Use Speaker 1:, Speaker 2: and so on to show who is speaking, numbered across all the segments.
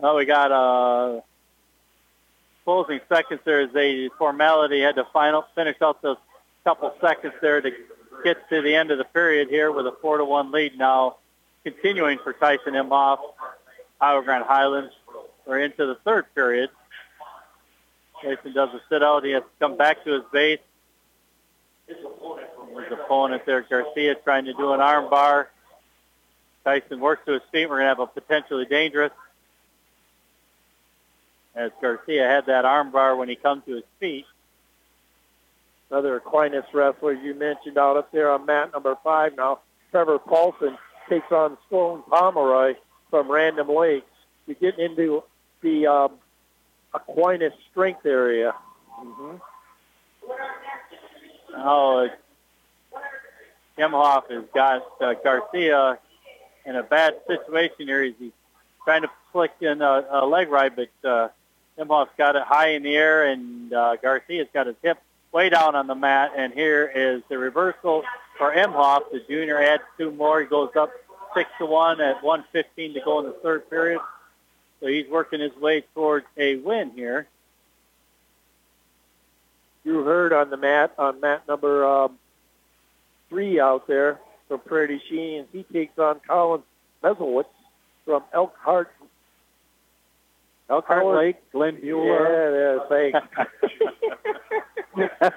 Speaker 1: Well, we got closing seconds there as a formality. Had to finish out those couple seconds there to get to the end of the period here with a 4-1 lead now, continuing for Tyson Imhoff. Iowa Grand Highlands. We're into the third period. Tyson does a sit-out. He has to come back to his base. His opponent there, Garcia, trying to do an arm bar. Tyson works to his feet. We're going to have a potentially dangerous. As Garcia had that arm bar when he comes to his feet.
Speaker 2: Another Aquinas wrestler you mentioned out up there on mat number 5 now. Trevor Paulson takes on Sloan Pomeroy from Random Lakes. You're getting into the Aquinas strength area.
Speaker 1: Mm-hmm. Oh, Imhoff has got Garcia in a bad situation here. He's trying to flick in a leg right, but Imhoff's got it high in the air, and Garcia's got his hip way down on the mat. And here is the reversal for Imhoff. The junior adds 2 more. He goes up 6-1 at 1:15 to go in the third period. So he's working his way towards a win here.
Speaker 2: You heard on mat number 3 out there from Prairie du Chien. He takes on Colin Meselwitz from Elkhart
Speaker 1: Lake, Glen
Speaker 2: Bueller. Yeah, thanks.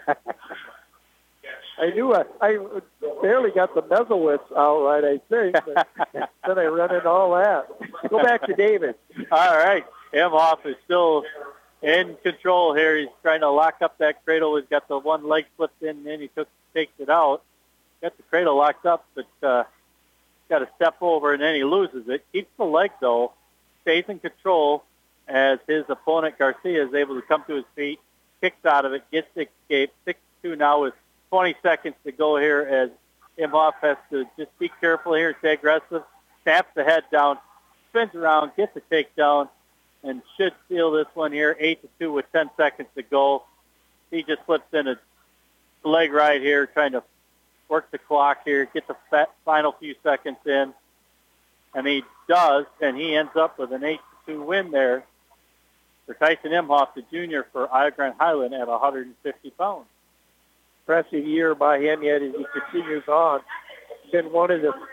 Speaker 2: I knew I barely got the Meselwitz out right, I think, but then I run into all that. Go back to David.
Speaker 1: All right. Imhoff is still in control here. He's trying to lock up that cradle. He's got the one leg flipped in, and then he takes it out. Got the cradle locked up, but got to step over, and then he loses it. Keeps the leg, though. Stays in control as his opponent, Garcia, is able to come to his feet, kicks out of it, gets the escape. 6-2 now with 20 seconds to go here as Imhoff has to just be careful here, stay aggressive, snaps the head down, spins around, gets the takedown, and should seal this one here, 8-2 with 10 seconds to go. He just slips in a leg right here, trying to work the clock here, get the final few seconds in, and he does, and he ends up with an 8-2 win there for Tyson Imhoff, the junior for Iowa Grand Highland at 150 pounds.
Speaker 2: Impressive year by him yet as he continues on. Been one of the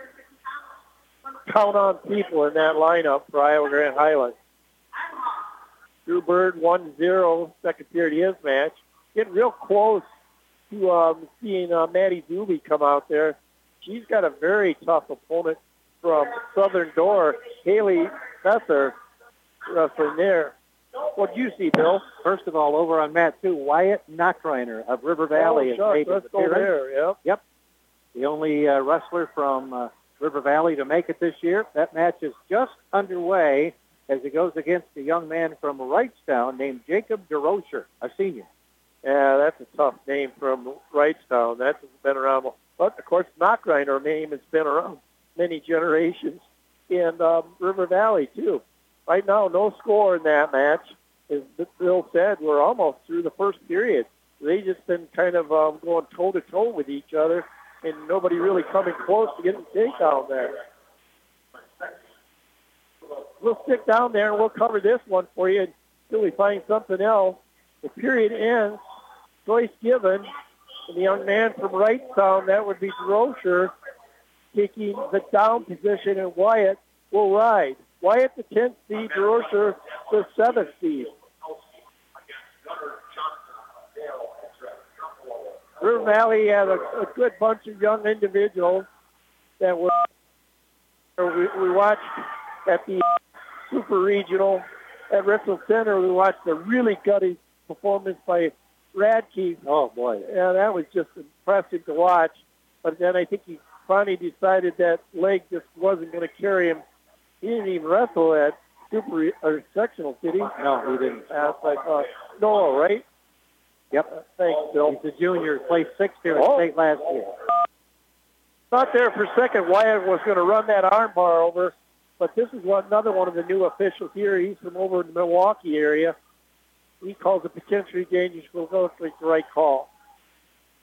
Speaker 2: count-on people in that lineup for Iowa Grand Highland. Drew Bird 1-0, second period of his match. Getting real close to seeing Maddie Doobie come out there. She's got a very tough opponent from Southern Door, Haley Besser, wrestling there. What do you see, Bill?
Speaker 3: First of all, over on mat 2, Wyatt Knockreiner of River Valley is made his appearance.
Speaker 2: There,
Speaker 3: Yep. The only wrestler from River Valley to make it this year. That match is just underway as he goes against a young man from Wrightstown named Jacob DeRocher, a senior.
Speaker 2: Yeah, that's a tough name from Wrightstown. That's been around. But, of course, Knockreiner name has been around many generations in River Valley, too. Right now, no score in that match. As Bill said, we're almost through the first period. They just been kind of going toe-to-toe with each other, and nobody really coming close to getting a takedown there. We'll stick down there, and we'll cover this one for you until we find something else. The period ends. Joyce Given, and the young man from Wrightstown, that would be DeRocher, taking the down position, and Wyatt will ride. Wyatt the 10th seed, DeRocher the 7th seed. River Valley had a good bunch of young individuals that we watched at the Super Regional at Rissell Center. We watched a really gutty performance by Radke.
Speaker 3: Oh, boy.
Speaker 2: Yeah, that was just impressive to watch. But then I think he finally decided that leg just wasn't going to carry him. He didn't even wrestle at Super or Sectional, did he?
Speaker 3: No, he didn't.
Speaker 2: That's like Noah, right?
Speaker 3: Yep.
Speaker 2: Thanks, Bill.
Speaker 3: He's a junior. Placed 6th here at state last year.
Speaker 2: Thought there for a second Wyatt was going to run that arm bar over, but this is another one of the new officials here. He's from over in the Milwaukee area. He calls it potentially dangerous. We'll go with the right call.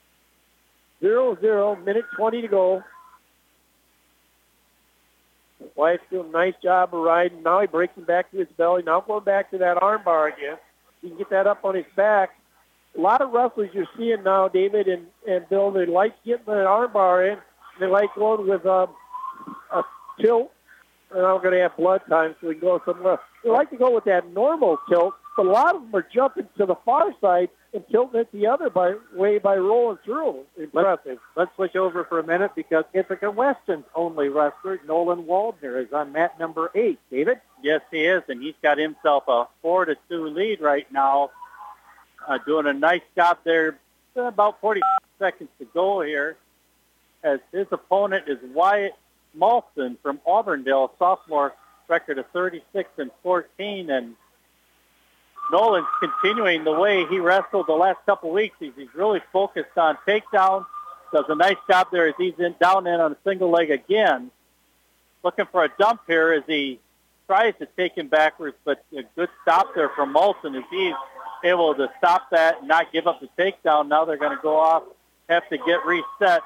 Speaker 2: 0-0, minute 20 to go. Wyatt's doing a nice job of riding. Now he breaks him back to his belly. Now going back to that arm bar again. He can get that up on his back. A lot of wrestlers you're seeing now, David and Bill, they like getting the arm bar in. They like going with a tilt. And I'm going to have blood time so we can go somewhere. They like to go with that normal tilt, but a lot of them are jumping to the far side and tilting it the other way by rolling through. Impressive.
Speaker 3: Let's switch over for a minute because Ithaca Weston's only wrestler, Nolan Waldner, is on mat number 8. David?
Speaker 1: Yes, he is, and he's got himself a 4-2 lead right now. Doing a nice job there. About 40 seconds to go here. As his opponent is Wyatt Malson from Auburndale, a sophomore, record of 36-14, and Nolan's continuing the way he wrestled the last couple weeks. He's really focused on takedown. Does a nice job there as he's down in on a single leg again. Looking for a dump here as he tries to take him backwards, but a good stop there from Malson as he's able to stop that and not give up the takedown. Now they're going to go off, have to get reset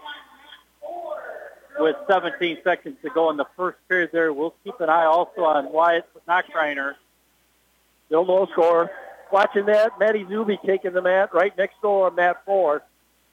Speaker 1: with 17 seconds to go in the first period there. We'll keep an eye also on Wyatt Nachreiner.
Speaker 2: Still no score. Watching that, Matty Zuby taking the mat right next door on mat 4.
Speaker 1: A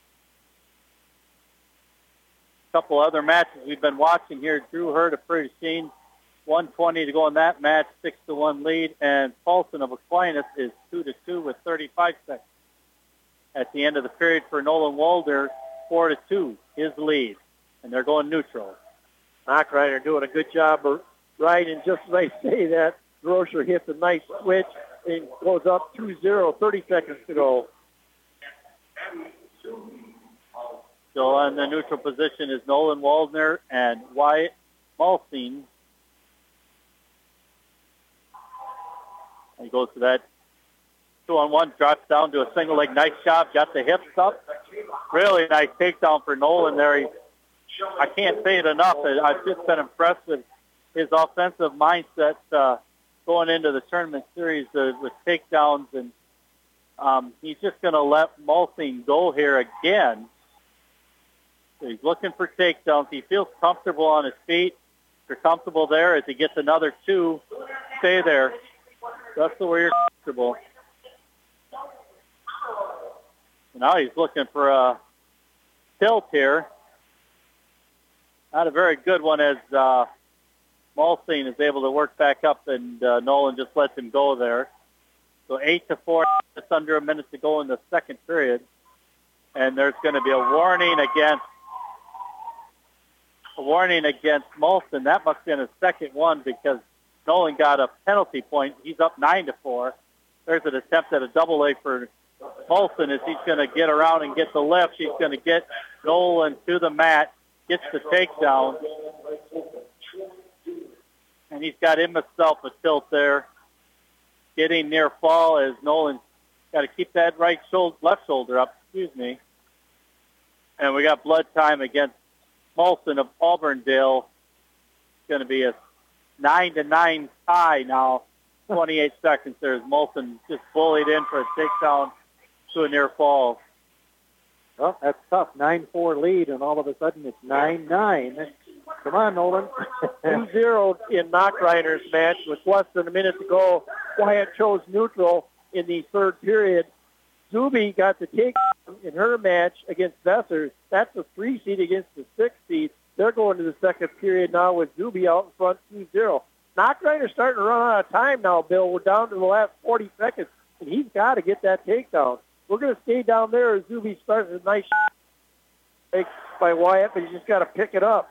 Speaker 1: couple other matches we've been watching here. Drew Hurd of Prairie du Chien, 1:20 to go in that match, 6-1 lead, and Paulson of Aquinas is 2-2 with 35 seconds. At the end of the period for Nolan Waldner, 4-2, his lead, and they're going neutral.
Speaker 2: Nachreiner doing a good job of riding. Just as I say that, Grosher hits a nice switch and goes up 2-0, 30 seconds to go.
Speaker 1: So on the neutral position is Nolan Waldner and Wyatt Malson. He goes to that 2-on-1, drops down to a single leg. Nice job, got the hips up. Really nice takedown for Nolan there. I can't say it enough. I've just been impressed with his offensive mindset going into the tournament series with takedowns, and he's just going to let Malson go here again. So he's looking for takedowns. He feels comfortable on his feet. If you're comfortable there, as he gets another 2, stay there. That's the way you're comfortable. So now he's looking for a tilt here. Not a very good one as Malson is able to work back up, and Nolan just lets him go there. So 8-4, just under a minute to go in the second period. And there's going to be a warning against Malson. That must have been his second one because Nolan got a penalty point. He's up 9-4. There's an attempt at a double leg for Malson as he's going to get around and get the lift. He's going to get Nolan to the mat, gets the takedown. And he's got himself a tilt there. Getting near fall as Nolan's got to keep that left shoulder up, And we got blood time against Malson of Auburndale. It's going to be a 9-9 tie now. 28 seconds there as Malson just bullied in for a takedown to a near fall.
Speaker 3: Well, that's tough. 9-4 lead, and all of a sudden it's 9-9. Come on, Nolan.
Speaker 2: 2-0 in Nachreiner's match with less than a minute to go. Wyatt chose neutral in the third period. Zuby got the takedown in her match against Vessers. That's a 3 seed against the 6 seed. They're going to the second period now with Zuby out in front 2-0. Nachreiner's starting to run out of time now, Bill. We're down to the last 40 seconds, and he's got to get that takedown. We're going to stay down there as Zuby starts a nice shot by Wyatt, but he's just got to pick it up.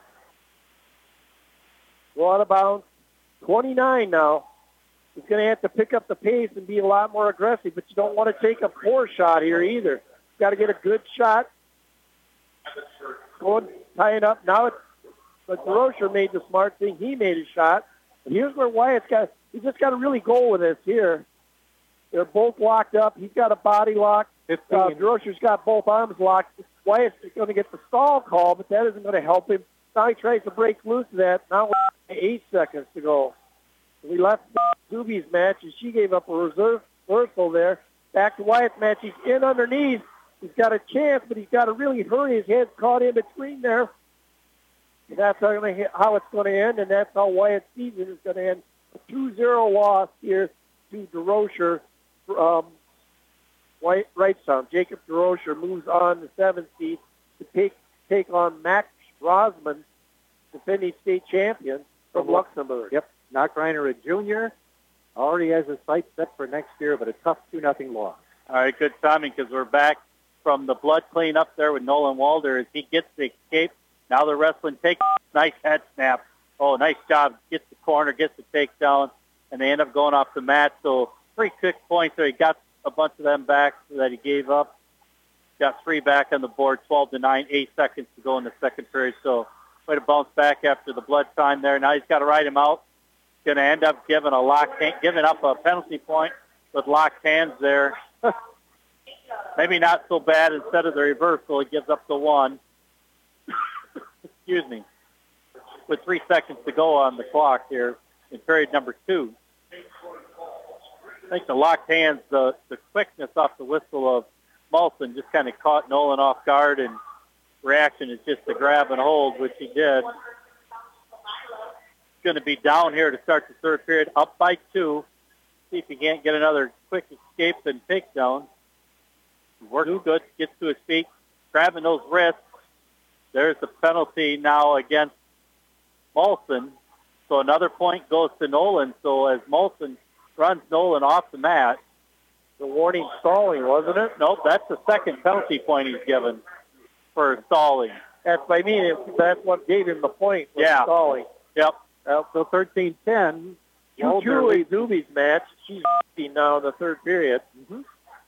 Speaker 2: Go out of bounds. 29 now. He's going to have to pick up the pace and be a lot more aggressive, but you don't want to take a poor shot here either. You've got to get a good shot. Going, tying up. Now but Grosher made the smart thing. He made a shot. And here's where Wyatt's got, he's just got to really go with this here. They're both locked up. He's got a body lock. Grosher's got both arms locked. Wyatt's going to get the stall call, but that isn't going to help him. Now he tries to break loose of that. Now we're 8 seconds to go. We left Zuby's match, and she gave up a reversal there. Back to Wyatt's match. He's in underneath. He's got a chance, but he's got to really hurry. His head's caught in between there. That's how it's going to end, and that's how Wyatt's season is going to end. A 2-0 loss here to DeRocher from Wrightstown. Jacob DeRocher moves on to 7th seed to take on Max Rosman, defending state champion from Luxembourg.
Speaker 3: Yep, Knockreiner, a junior, already has his sights set for next year, but a tough 2-0 loss.
Speaker 1: All right, good timing because we're back from the blood clean up there with Nolan Walder as he gets the escape. Now the wrestling takes nice head snap. Oh, nice job. Gets the corner, gets the takedown, and they end up going off the mat. So 3 quick points there. He got a bunch of them back that he gave up. Got 3 back on the board, 12-9, 8 seconds to go in the second period. So way to bounce back after the blood time there. Now he's got to ride him out. Going to end up giving up a penalty point with locked hands there. Maybe not so bad. Instead of the reversal, he gives up the 1. Excuse me. With 3 seconds to go on the clock here in period number 2. I think the locked hands, the quickness off the whistle of Molson just kind of caught Nolan off guard, and reaction is just to grab and hold, which he did. Going to be down here to start the third period, up by 2. See if he can't get another quick escape and takedown. Works good, gets to his feet, grabbing those wrists. There's the penalty now against Molson. So another point goes to Nolan. So as Molson runs Nolan off the mat.
Speaker 2: The warning stalling, wasn't it?
Speaker 1: Nope, that's the second penalty point he's given for stalling.
Speaker 2: That's what gave him the point.
Speaker 1: Yeah.
Speaker 2: Stalling.
Speaker 1: Yep.
Speaker 3: So 13-10.
Speaker 2: Julie Zuby's match. She's now in the third period.
Speaker 3: Mm-hmm.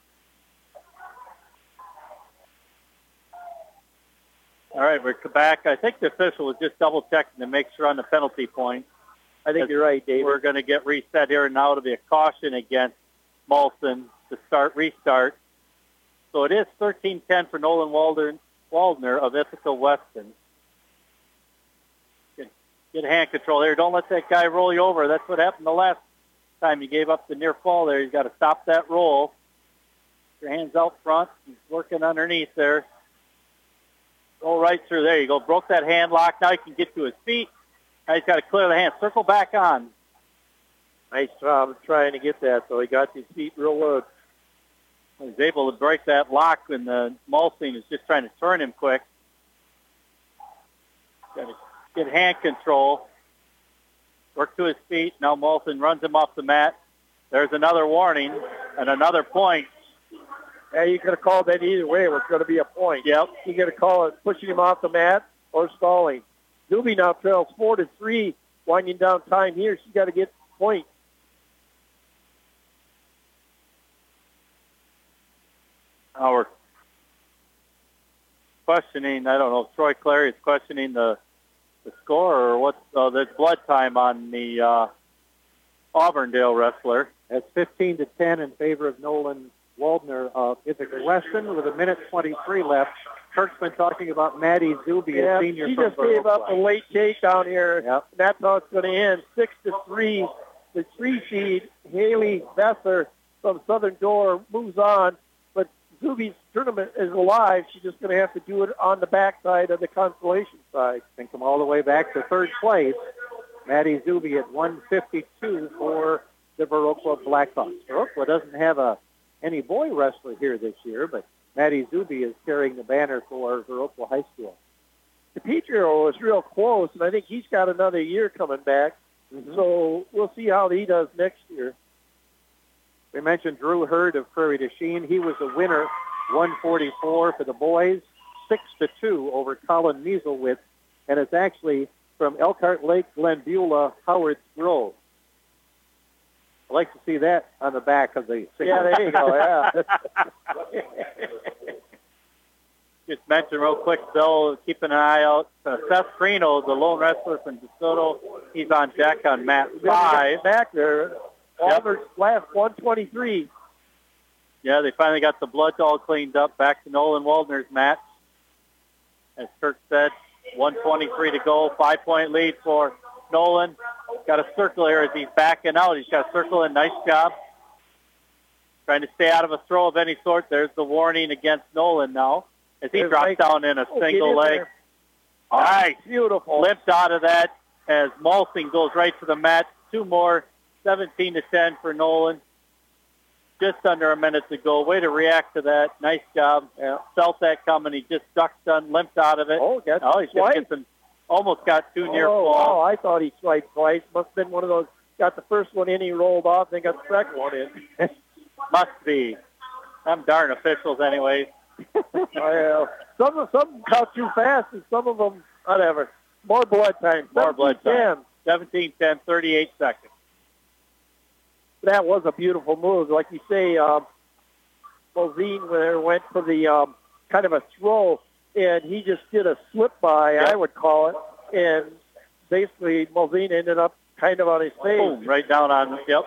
Speaker 1: All right, we're back. I think the official was just double-checking to make sure on the penalty point.
Speaker 2: I think you're right, David.
Speaker 1: We're going to get reset here, and now it'll be a caution against Molson to restart. So it is 13-10 for Nolan Waldner of Ithaca Weston. Get hand control here. Don't let that guy roll you over. That's what happened the last time he gave up the near fall there. He's got to stop that roll. Your hands out front. He's working underneath there. Go right through. There you go. Broke that hand lock. Now he can get to his feet. Now he's got to clear the hand. Circle back on.
Speaker 2: Nice job of trying to get that, so he got his feet real low.
Speaker 1: He was able to break that lock when the Molson is just trying to turn him quick. Got to get hand control. Work to his feet. Now Molson runs him off the mat. There's another warning and another point.
Speaker 2: Yeah, you could have called that either way. It was going to be a point.
Speaker 1: Yep.
Speaker 2: You got to call it pushing him off the mat or stalling. Zuby now trails 4-3, winding down time here. She's got to get point.
Speaker 1: Now we're questioning, I don't know, Troy Clary is questioning the score or what. There's blood time on the Auburndale wrestler.
Speaker 3: That's 15-10 in favor of Nolan Waldner of Ithaca Weston with 1:23 left. Kirkman talking about Maddie Zuby, a senior
Speaker 2: she
Speaker 3: from
Speaker 2: just gave up a late takedown here.
Speaker 3: Yep.
Speaker 2: That's how it's going to end. 6-3. The 3 seed, Haley Besser from Southern Door, moves on. But Zuby's tournament is alive. She's just going to have to do it on the backside of the consolation side.
Speaker 3: And come all the way back to third place. Maddie Zuby at 152 for the Viroqua Blackhawks. Viroqua doesn't have any boy wrestler here this year, but Maddie Zuby is carrying the banner for Viroqua High School.
Speaker 2: DiPietro was real close, and I think he's got another year coming back. Mm-hmm. So we'll see how he does next year.
Speaker 3: We mentioned Drew Hurd of Prairie du Chien. He was the winner, 144 for the boys, 6-2 over Colin Mieselwitz, and it's actually from Elkhart Lake, Glenbeulah, Howard's Grove. I'd like to see that on the back of the...
Speaker 2: Yeah, there you go, yeah.
Speaker 1: Just mention real quick, Bill, keep an eye out. Seth Creno, the lone wrestler from DeSoto, he's on deck on mat 5.
Speaker 2: Back there. Auburn's last 123.
Speaker 1: Yeah, they finally got the blood all cleaned up. Back to Nolan Waldner's match. As Kirk said, 123 to go. 5-point lead for Nolan. Got a circle here as he's backing out. He's got a circle in. Nice job. Trying to stay out of a throw of any sort. There's the warning against Nolan now as he drops down in a single leg. Nice.
Speaker 2: Beautiful.
Speaker 1: Limped out of that as Malsing goes right to the mat. 2 more, 17-10 for Nolan. Just under a minute to go. Way to react to that. Nice job.
Speaker 2: Yeah.
Speaker 1: Felt that coming. He just ducked, limped out of it.
Speaker 2: He's
Speaker 1: just gets him, almost got too near fall.
Speaker 2: Oh, I thought he swiped twice. Must have been one of those. Got the first one in, he rolled off, then got the second one in.
Speaker 1: Must be. Them darn officials anyways.
Speaker 2: Some cut too fast, and some of them, whatever. More blood time.
Speaker 1: More blood time. 17-10, 38 seconds.
Speaker 2: That was a beautiful move. Like you say, Mulzine went for the kind of a throw, and he just did a slip-by, I would call it, and basically Mulzine ended up kind of on his face.
Speaker 1: Boom, right down on, yep.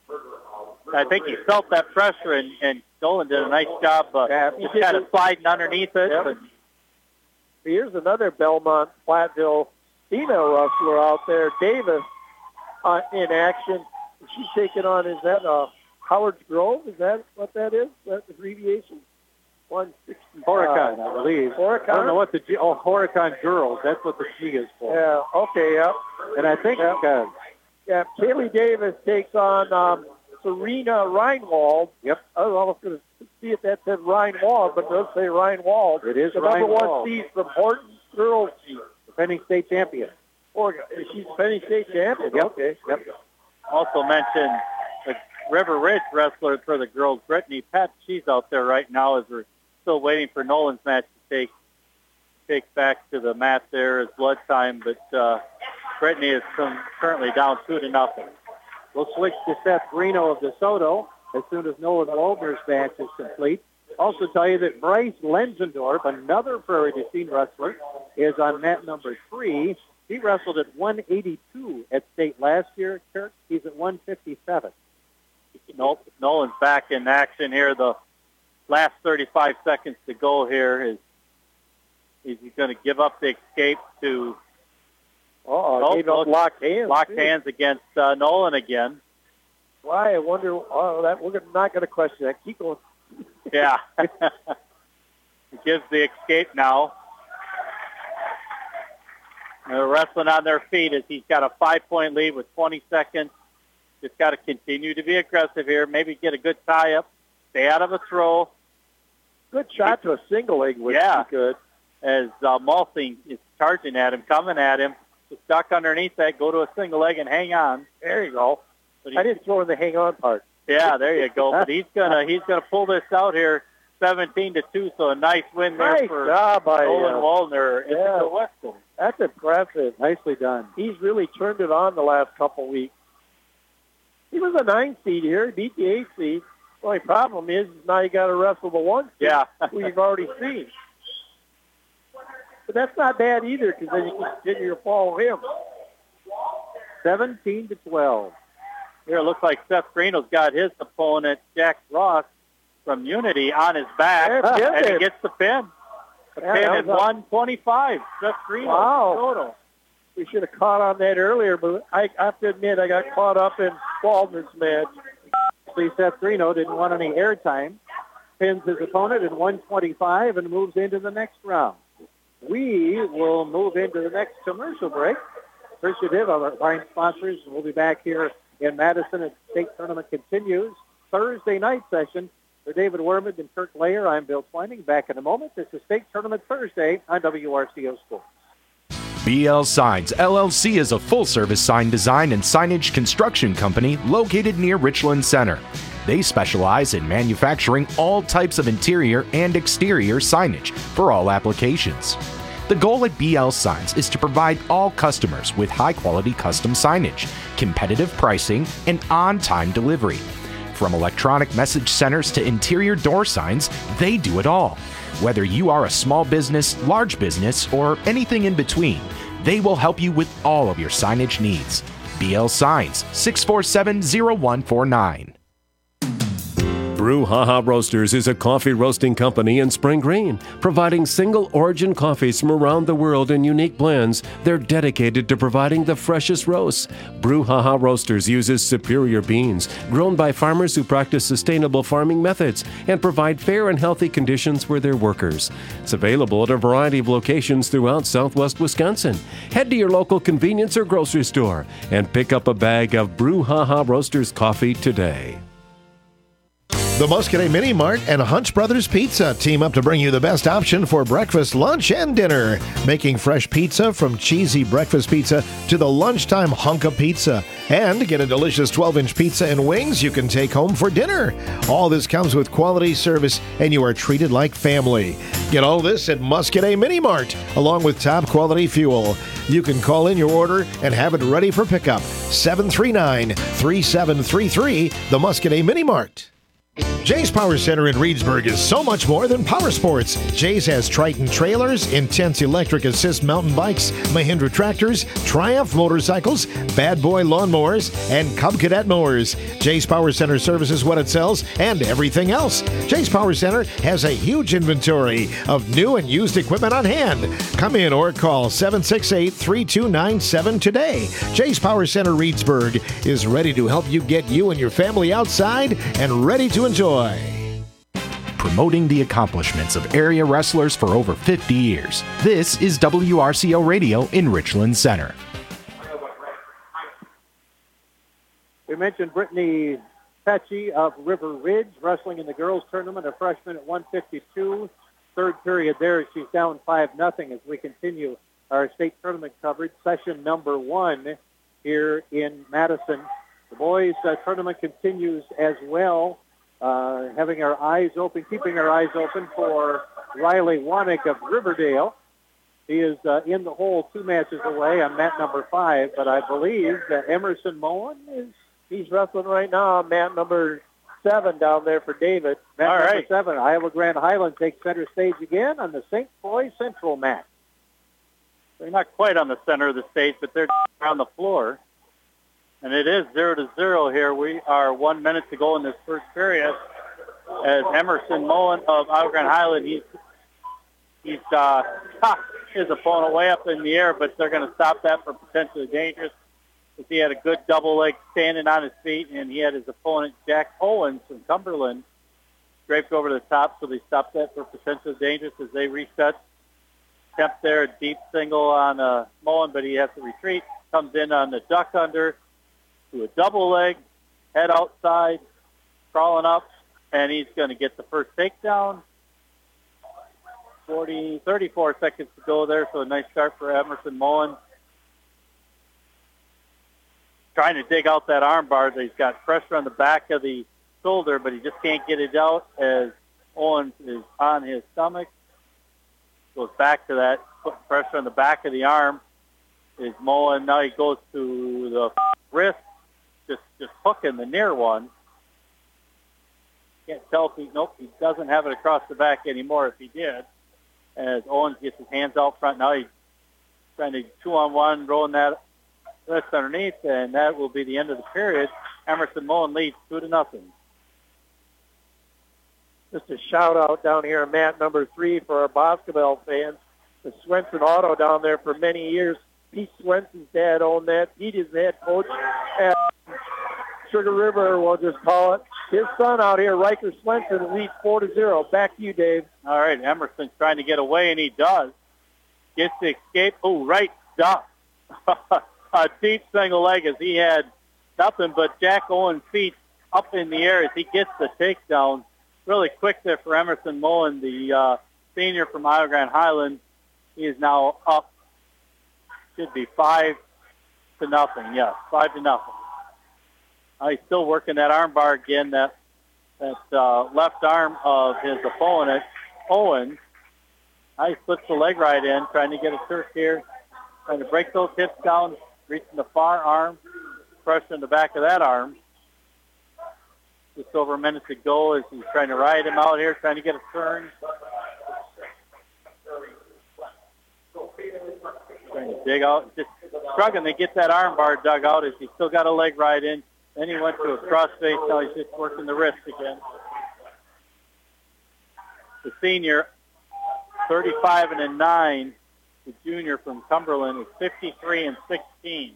Speaker 1: I think he felt that pressure, and Nolan did a nice job just kind of sliding underneath it.
Speaker 2: Yep. Here's another Belmont Platteville female wrestler out there, Davis, in action. She's taking on, is that Howard's Grove? Is that what that is? That abbreviation? 160.
Speaker 3: Horicon, I believe.
Speaker 2: Horicon?
Speaker 3: I don't know what the G... Oh, Horicon Girls. That's what the G is for.
Speaker 2: Yeah, okay, yeah.
Speaker 3: And I think...
Speaker 2: Kaylee Davis takes on Serena Reinwald.
Speaker 3: Yep.
Speaker 2: I was going to see if that said Reinwald, but it does say Reinwald.
Speaker 3: It is
Speaker 2: the
Speaker 3: Reinwald.
Speaker 2: number 1 seed from Horton Girls team.
Speaker 3: Defending state champion.
Speaker 2: She's defending state champion?
Speaker 3: Yep.
Speaker 2: Okay.
Speaker 3: Yep.
Speaker 1: Also mentioned the River Ridge wrestler for the girls, Brittany Pett. She's out there right now as we're still waiting for Nolan's match to take back to the mat there as blood time. But Brittany is currently down 2-0.
Speaker 3: We'll switch to Seth Greeno of DeSoto as soon as Nolan Waldner's match is complete. Also tell you that Bryce Lenzendorf, another Prairie du Chien wrestler, is on mat number 3. He wrestled at 182 at state last year. Kirk, he's at 157.
Speaker 1: Nope. Nolan's back in action here. The last 35 seconds to go here. Is he going to give up the escape to...
Speaker 2: gave up locked hands.
Speaker 1: Locked hands against Nolan again.
Speaker 2: Why? I wonder. We're not going to question that. Keep going.
Speaker 1: Yeah. He gives the escape now. They're wrestling on their feet as he's got a 5-point lead with 20 seconds. Just got to continue to be aggressive here. Maybe get a good tie-up. Stay out of a throw.
Speaker 2: Good shot to a single leg would be good.
Speaker 1: As Malsing is charging at him, coming at him. Just duck underneath that, go to a single leg, and hang on.
Speaker 2: There you go. I didn't throw in the hang on part.
Speaker 1: Yeah, there you go. But he's gonna pull this out here, 17-2. So a nice win there for Nolan Waldner in the Western.
Speaker 2: That's impressive.
Speaker 3: Nicely done.
Speaker 2: He's really turned it on the last couple weeks. He was a 9 seed here. He beat the 8 seed. The only problem is now you got to wrestle the 1 seed, who you've already seen. But that's not bad either, because then you can continue to follow him.
Speaker 3: 17-12.
Speaker 1: Here it looks like Seth Greeno's got his opponent, Jack Ross from Unity, on his back, and he gets the pin. The pin at 125. Seth Greeno.
Speaker 2: Wow. We should have caught on that earlier, but I have to admit I got caught up in Waldner's match.
Speaker 3: See, Seth Greeno didn't want any airtime. Pins his opponent at 125 and moves into the next round. We will move into the next commercial break. Appreciative of our fine sponsors. We'll be back here in Madison as the state tournament continues. Thursday night session for David Werman and Kirk Layer. I'm Bill Twining. Back in a moment. This is State Tournament Thursday on WRCO Sports.
Speaker 4: BL Signs, LLC is a full-service sign design and signage construction company located near Richland Center. They specialize in manufacturing all types of interior and exterior signage for all applications. The goal at BL Signs is to provide all customers with high-quality custom signage, competitive pricing, and on-time delivery. From electronic message centers to interior door signs, they do it all. Whether you are a small business, large business, or anything in between, they will help you with all of your signage needs. BL Signs, 647-0149.
Speaker 5: Brouhaha Roasters is a coffee roasting company in Spring Green, providing single origin coffees from around the world in unique blends. They're dedicated to providing the freshest roasts. Brouhaha Roasters uses superior beans grown by farmers who practice sustainable farming methods and provide fair and healthy conditions for their workers. It's available at a variety of locations throughout southwest Wisconsin. Head to your local convenience or grocery store and pick up a bag of Brouhaha Roasters coffee today.
Speaker 6: The Muscadet Mini Mart and Hunt's Brothers Pizza team up to bring you the best option for breakfast, lunch, and dinner. Making fresh pizza from cheesy breakfast pizza to the lunchtime hunk of pizza. And get a delicious 12-inch pizza and wings you can take home for dinner. All this comes with quality service, and you are treated like family. Get all this at Muscadet Mini Mart, along with top quality fuel. You can call in your order and have it ready for pickup. 739-3733, the Muscadet Mini Mart. Jay's Power Center in Reedsburg is so much more than power sports. Jay's has Triton trailers, Intense electric assist mountain bikes, Mahindra tractors, Triumph motorcycles, Bad Boy lawnmowers, and Cub Cadet mowers. Jay's Power Center services what it sells and everything else. Jay's Power Center has a huge inventory of new and used equipment on hand. Come in or call 768-3297 today. Jay's Power Center Reedsburg is ready to help you get you and your family outside and ready to enjoy.
Speaker 4: Promoting the accomplishments of area wrestlers for over 50 years. This is WRCO Radio in Richland Center.
Speaker 3: We mentioned Brittany Pecci of River Ridge wrestling in the girls tournament, a freshman at 152. Third period there, she's down 5-0 as we continue our state tournament coverage. Session number 1 here in Madison. The boys tournament continues as well. Having our eyes open, keeping our eyes open for Riley Wanick of Riverdale. He is in the hole 2 matches away on mat number 5, but I believe that Emerson Moen
Speaker 2: he's wrestling right now on mat number 7 down there for David.
Speaker 3: Mat number 7, Iowa Grand Highland takes center stage again on the St. Croix Central mat.
Speaker 1: They're not quite on the center of the stage, but they're on the floor. And it is 0-0 here. We are 1 minute to go in this first period. As Emerson Moen of Iowa Grand Highland, he's his opponent way up in the air, but they're going to stop that for potentially dangerous. Because he had a good double leg standing on his feet, and he had his opponent Jack Owens from Cumberland draped over the top, so they stopped that for potentially dangerous as they reset. Attempt there, a deep single on Moen, but he has to retreat. Comes in on the duck under to a double leg, head outside, crawling up, and he's going to get the first takedown. 34 seconds to go there, so a nice start for Emerson Moen. Trying to dig out that arm bar. He's got pressure on the back of the shoulder, but he just can't get it out as Owens is on his stomach. Goes back to that, putting pressure on the back of the arm. Is Moen. Now he goes to the wrist, just hooking the near one. Can't tell if he doesn't have it across the back anymore if he did. As Owens gets his hands out front. Now he's trying to 2-on-1, rolling that wrist underneath, and that will be the end of the period. Emerson Moen leads 2-0.
Speaker 2: Just a shout-out down here on mat number 3 for our basketball fans. The Swenson Auto down there for many years. Pete Swenson's dad owned that. Pete is the head coach at Sugar River, we'll just call it. His son out here, Riker Swenson, leads 4-0. Back to you, Dave.
Speaker 1: All right, Emerson's trying to get away, and he does. Gets to escape. Oh, right stop. A deep single leg as he had nothing but Jack Owens' feet up in the air as he gets the takedown. Really quick there for Emerson Moen, the senior from Iowa Grand Highland. He is now up. Should be 5-0. Yes, 5-0. He's still working that arm bar again, that left arm of his opponent, Owens. He slips the leg right in, trying to get a turf here, trying to break those hips down, reaching the far arm, pressure in the back of that arm. Just over a minute to go as he's trying to ride him out here, trying to get a turn. Trying to dig out, just struggling to get that arm bar dug out as he's still got a leg right in. Then he went to a crossface. Now he's just working the wrist again. the senior, 35-9. The junior from Cumberland is 53-16.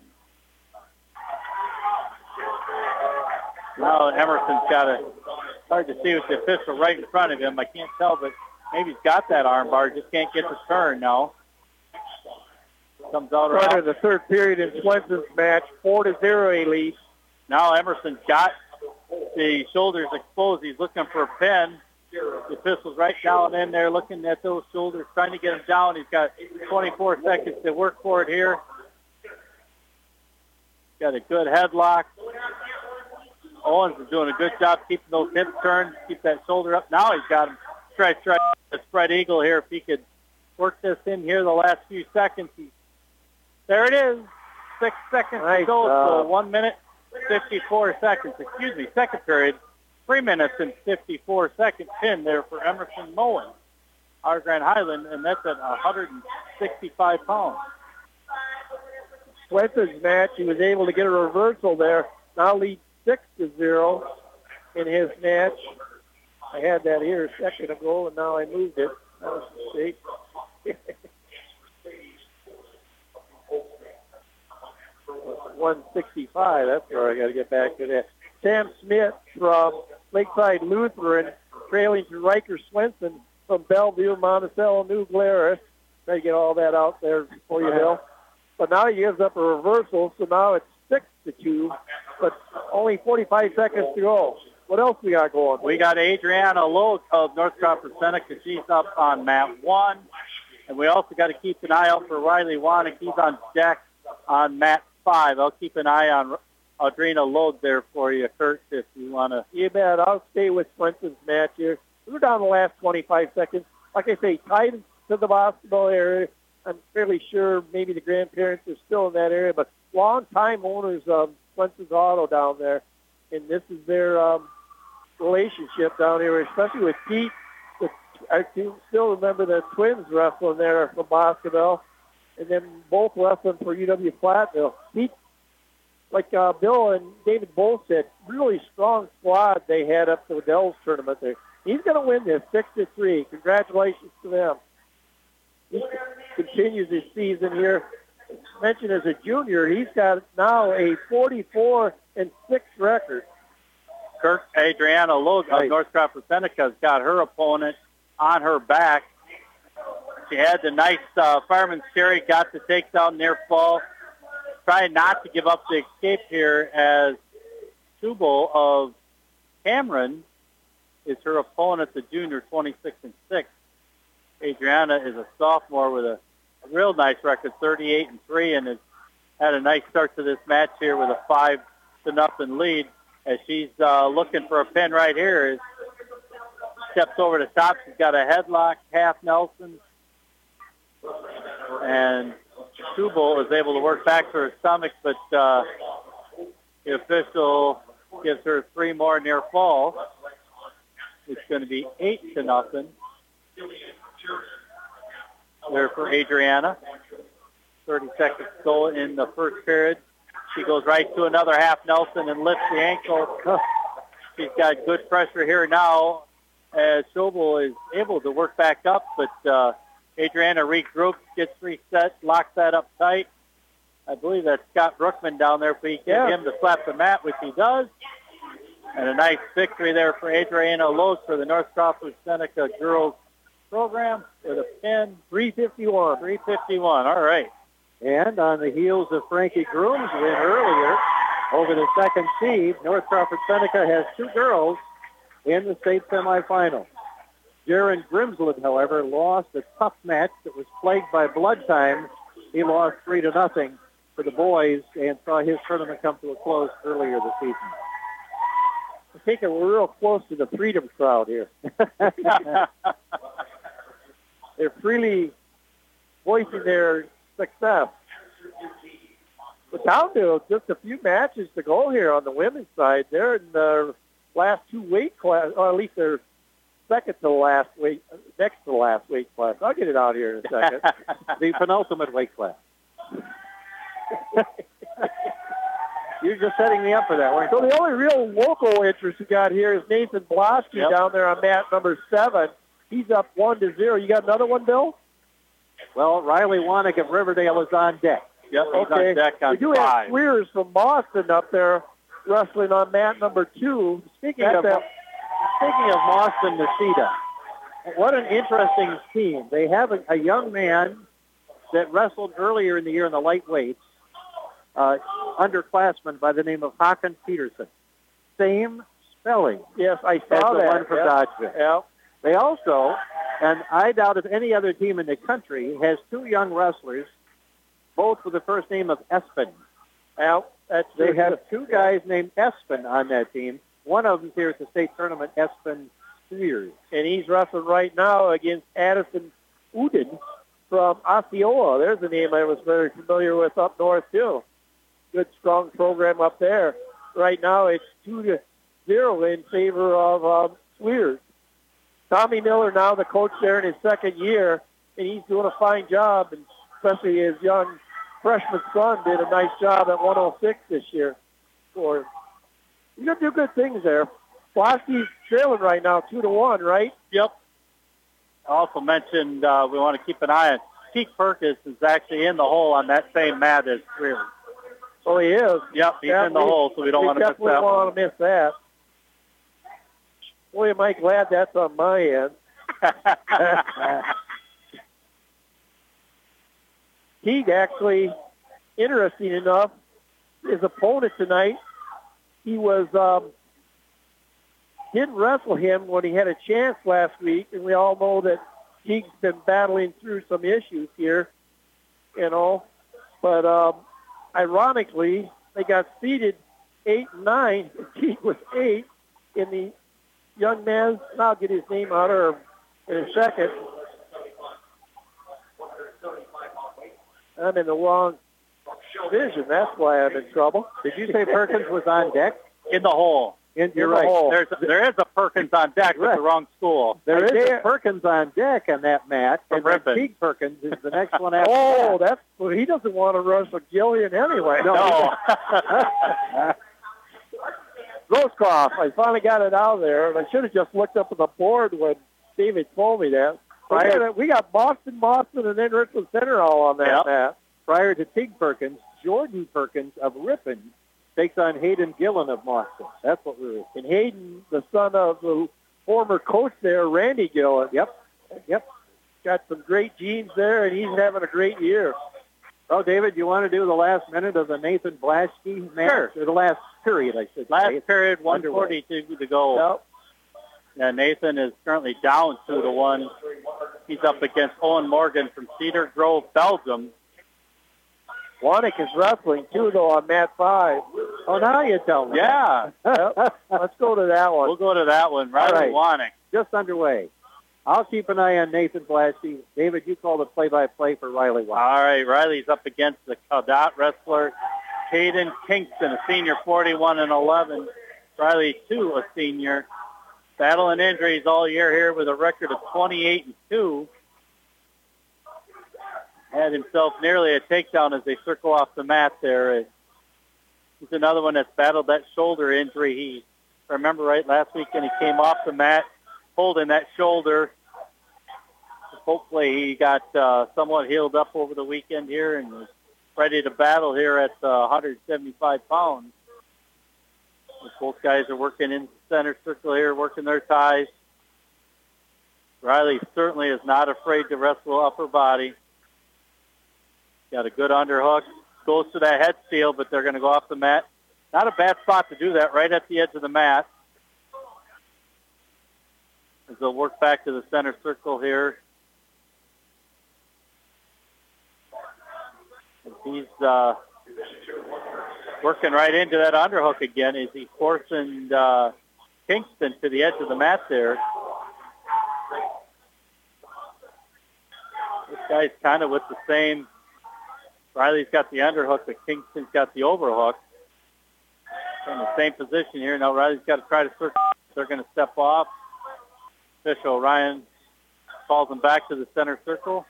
Speaker 1: Now Emerson's got hard to see with the official right in front of him. I can't tell, but maybe he's got that arm bar, just can't get the turn now. Comes out
Speaker 2: Right
Speaker 1: around.
Speaker 2: in the third period in Swenson's match, 4-0 lead.
Speaker 1: Now Emerson's got the shoulders exposed. He's looking for a pin. The official's right down in there looking at those shoulders, trying to get him down. He's got 24 seconds to work for it here. Got a good headlock. Owens is doing a good job keeping those hips turned, keep that shoulder up. Now he's got him stretched right, the spread eagle here. If he could work this in here the last few seconds. There it is. 6 seconds to go. So 1 minute, 54 seconds. Excuse me, second period. 3 minutes and 54 seconds pin there for Emerson Mullen, our Grand Highland, and that's at 165 pounds.
Speaker 2: Swenson's match, he was able to get a reversal there. Now leads 6-0 in his match. I had that here a second ago, and now I moved it. That was a mistake. 165. That's where I got to get back to that. Sam Smith from Lakeside Lutheran, trailing to Riker Swenson from Bellevue, Monticello, New Glarus. Try to get all that out there for you, Bill. But now he gives up a reversal, so now it's 6-2, but only 45 seconds to go. What else we got going?
Speaker 1: We got Adriana Lowe of North Crawford Seneca. She's up on mat 1. And we also got to keep an eye out for Riley Wannick. He's on deck on mat 5. I'll keep an eye on Adriana Lowe there for you, Kurt, if you want to.
Speaker 2: You bet. I'll stay with Swenson's match here. We're down the last 25 seconds. Like I say, tied to the basketball area. I'm fairly sure maybe the grandparents are still in that area, but long-time owners of Swenson's Auto down there, and this is their relationship down here, especially with Pete. I can still remember the twins wrestling there from basketball, and then both wrestling for UW Platteville. Pete, like Bill and David both said, really strong squad they had up to the Dells tournament there. He's going to win this 6-3. Congratulations to them. He continues his season here. Mentioned as a junior, he's got now a 44-6 record.
Speaker 1: Kirk Adriana Lowe of North Crawford Seneca's got her opponent on her back. She had the nice fireman's carry, got the takedown near fall. Trying not to give up the escape here as Tubal of Cameron is her opponent, the junior, 26-6. Adriana is a sophomore with a real nice record, 38-3, and has had a nice start to this match here with a 5-0 lead. As she's looking for a pin right here, as steps over the top. She's got a headlock, half Nelson, and Tubal is able to work back to her stomach, but the official gives her 3 more near fall. It's going to be 8-0 there for Adriana. 30 seconds to go in the first period. She goes right to another half Nelson and lifts the ankle. She's got good pressure here now as Tubal is able to work back up, but Adriana regroups, gets reset, locks that up tight. I believe that's Scott Brookman down there, if we get him to slap the mat, which he does. And a nice victory there for Adriana Lowe for the North Crawford Seneca girls program with a pin.
Speaker 2: 351.
Speaker 1: 351. All right.
Speaker 3: And on the heels of Frankie Groom's win earlier over the second seed, North Crawford Seneca has 2 girls in the state semifinal. Jaron Grimsland, however, lost a tough match that was plagued by blood time. He lost 3-0 for the boys and saw his tournament come to a close earlier this season.
Speaker 2: I think we're real close to the Freedom crowd here. They're freely voicing their success. But down to just a few matches to go here on the women's side. They're in the last 2 weight class, or at least they're second to the last weight, next to the last weight class. I'll get it out here in a second.
Speaker 3: The penultimate weight class. You're just setting me up for that, weren't you?
Speaker 2: So the only real local interest we got here is Nathan Blosky down there on mat number 7. He's up 1-0. You got another one, Bill?
Speaker 3: Well, Riley Wanick of Riverdale is on deck.
Speaker 1: Yep, he's
Speaker 2: Okay.
Speaker 1: on deck on
Speaker 2: We do have
Speaker 1: 5.
Speaker 2: Swears from Boston up there wrestling on mat number 2.
Speaker 3: Speaking of Boston Nacita, what an interesting team. They have a young man that wrestled earlier in the year in the lightweights, underclassman by the name of Håkan Peterson. Same spelling.
Speaker 2: Yes, I
Speaker 3: as
Speaker 2: saw
Speaker 3: the
Speaker 2: that.
Speaker 3: one from Dodgeville.
Speaker 2: Yeah.
Speaker 3: They also, and I doubt if any other team in the country has 2 young wrestlers, both with the first name of Espen.
Speaker 2: Yeah,
Speaker 3: They have 2 guys named Espen on that team. One of them's here at the state tournament, Espen Spears.
Speaker 2: And he's wrestling right now against Addison Uden from Osceola. There's a name I was very familiar with up north, too. Good, strong program up there. Right now, it's 2-0 in favor of Swears. Tommy Miller, now the coach there in his second year, and he's doing a fine job, and especially his young freshman son did a nice job at 106 this year. You're going to do good things there. Pulaski's trailing right now, 2-1, right?
Speaker 1: Yep. I also mentioned we want to keep an eye on Keith Perkins is actually in the hole on that same mat as Swears.
Speaker 2: Oh, he is.
Speaker 1: Yep, he's in the hole, so we don't want to miss that one.
Speaker 2: definitely want to miss that. Boy, am I glad that's on my end. Teague actually, interesting enough, his opponent tonight, he was didn't wrestle him when he had a chance last week, and we all know that Teague's been battling through some issues here, But ironically, they got seeded 8 and 9. Teague was 8 in the young man's. I'll get his name out of in a second. I'm in the wrong division. That's why I'm in trouble.
Speaker 3: Did you say Perkins was on deck?
Speaker 1: In the hole.
Speaker 3: You're right.
Speaker 1: There is a Perkins on deck, but the wrong school.
Speaker 3: There is a Perkins on deck on that mat,
Speaker 1: From
Speaker 3: and then
Speaker 1: Ripon.
Speaker 3: Teague Perkins is the next one after that.
Speaker 2: He doesn't want to wrestle Gillian anyway.
Speaker 1: No.
Speaker 2: Rosecroft, I finally got it out there, and I should have just looked up at the board when David told me that. We got Boston, and then Richland Center all on that mat.
Speaker 3: Prior to Teague Perkins, Jordan Perkins of Ripon takes on Hayden Gillen of Boston. That's what we were.
Speaker 2: And Hayden, the son of the former coach there, Randy Gillen.
Speaker 3: Yep.
Speaker 2: Got some great genes there, and he's having a great year.
Speaker 3: Well, David, you want to do the last minute of the Nathan Blaschke match?
Speaker 1: Sure.
Speaker 3: Or the last period, I should say.
Speaker 1: Last period, 1:42 to go.
Speaker 2: Yep.
Speaker 1: Yeah, Nathan is currently down 2-1. He's up against Owen Morgan from Cedar Grove, Belgium.
Speaker 2: Wanick is wrestling, too, though, on mat 5.
Speaker 3: Oh, now you tell me.
Speaker 1: Yeah.
Speaker 2: Let's go to that one.
Speaker 1: We'll go to that one. Riley Wanick.
Speaker 3: Just underway. I'll keep an eye on Nathan Blaschke. David, you call the play-by-play for Riley Wanick.
Speaker 1: All right, Riley's up against the Cadott wrestler, Caden Kingston, a senior, 41-11. Riley, too, a senior. Battling injuries all year here with a record of 28-2. Had himself nearly a takedown as they circle off the mat there. He's another one that's battled that shoulder injury. If I remember right, last weekend he came off the mat holding that shoulder. Hopefully he got somewhat healed up over the weekend here and was ready to battle here at 175 pounds. Both guys are working in the center circle here, working their ties. Riley certainly is not afraid to wrestle upper body. Got a good underhook. Goes to that head seal, but they're going to go off the mat. Not a bad spot to do that, right at the edge of the mat. As they'll work back to the center circle here. And he's working right into that underhook again as he forcing Kingston to the edge of the mat there. This guy's kind of with the same. Riley's got the underhook, but Kingston's got the overhook. In the same position here. Now Riley's got to try to circle. They're going to step off. Official Ryan calls them back to the center circle.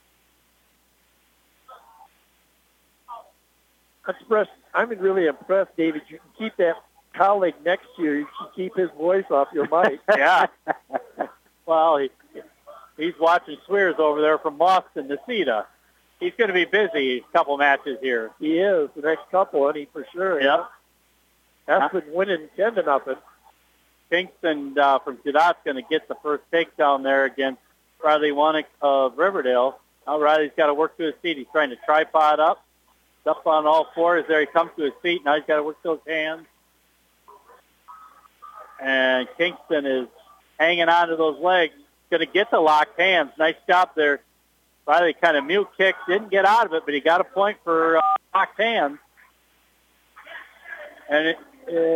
Speaker 2: I'm really impressed, David. You can keep that colleague next to you. You can keep his voice off your mic.
Speaker 1: Yeah. Well, He's watching Swears over there from Boston, Necedah. He's going to be busy a couple matches here.
Speaker 2: He is. The next couple, and he for sure.
Speaker 1: Yep.
Speaker 2: That's been winning 10-0.
Speaker 1: Kingston from Cadot's going to get the first takedown there against Riley Wanick of Riverdale. Now Riley's got to work to his feet. He's trying to tripod up. He's up on all fours there. He comes to his feet. Now he's got to work those hands. And Kingston is hanging on to those legs. Going to get the locked hands. Nice job there. Riley kind of mute kick. Didn't get out of it, but he got a point for locked hands. And it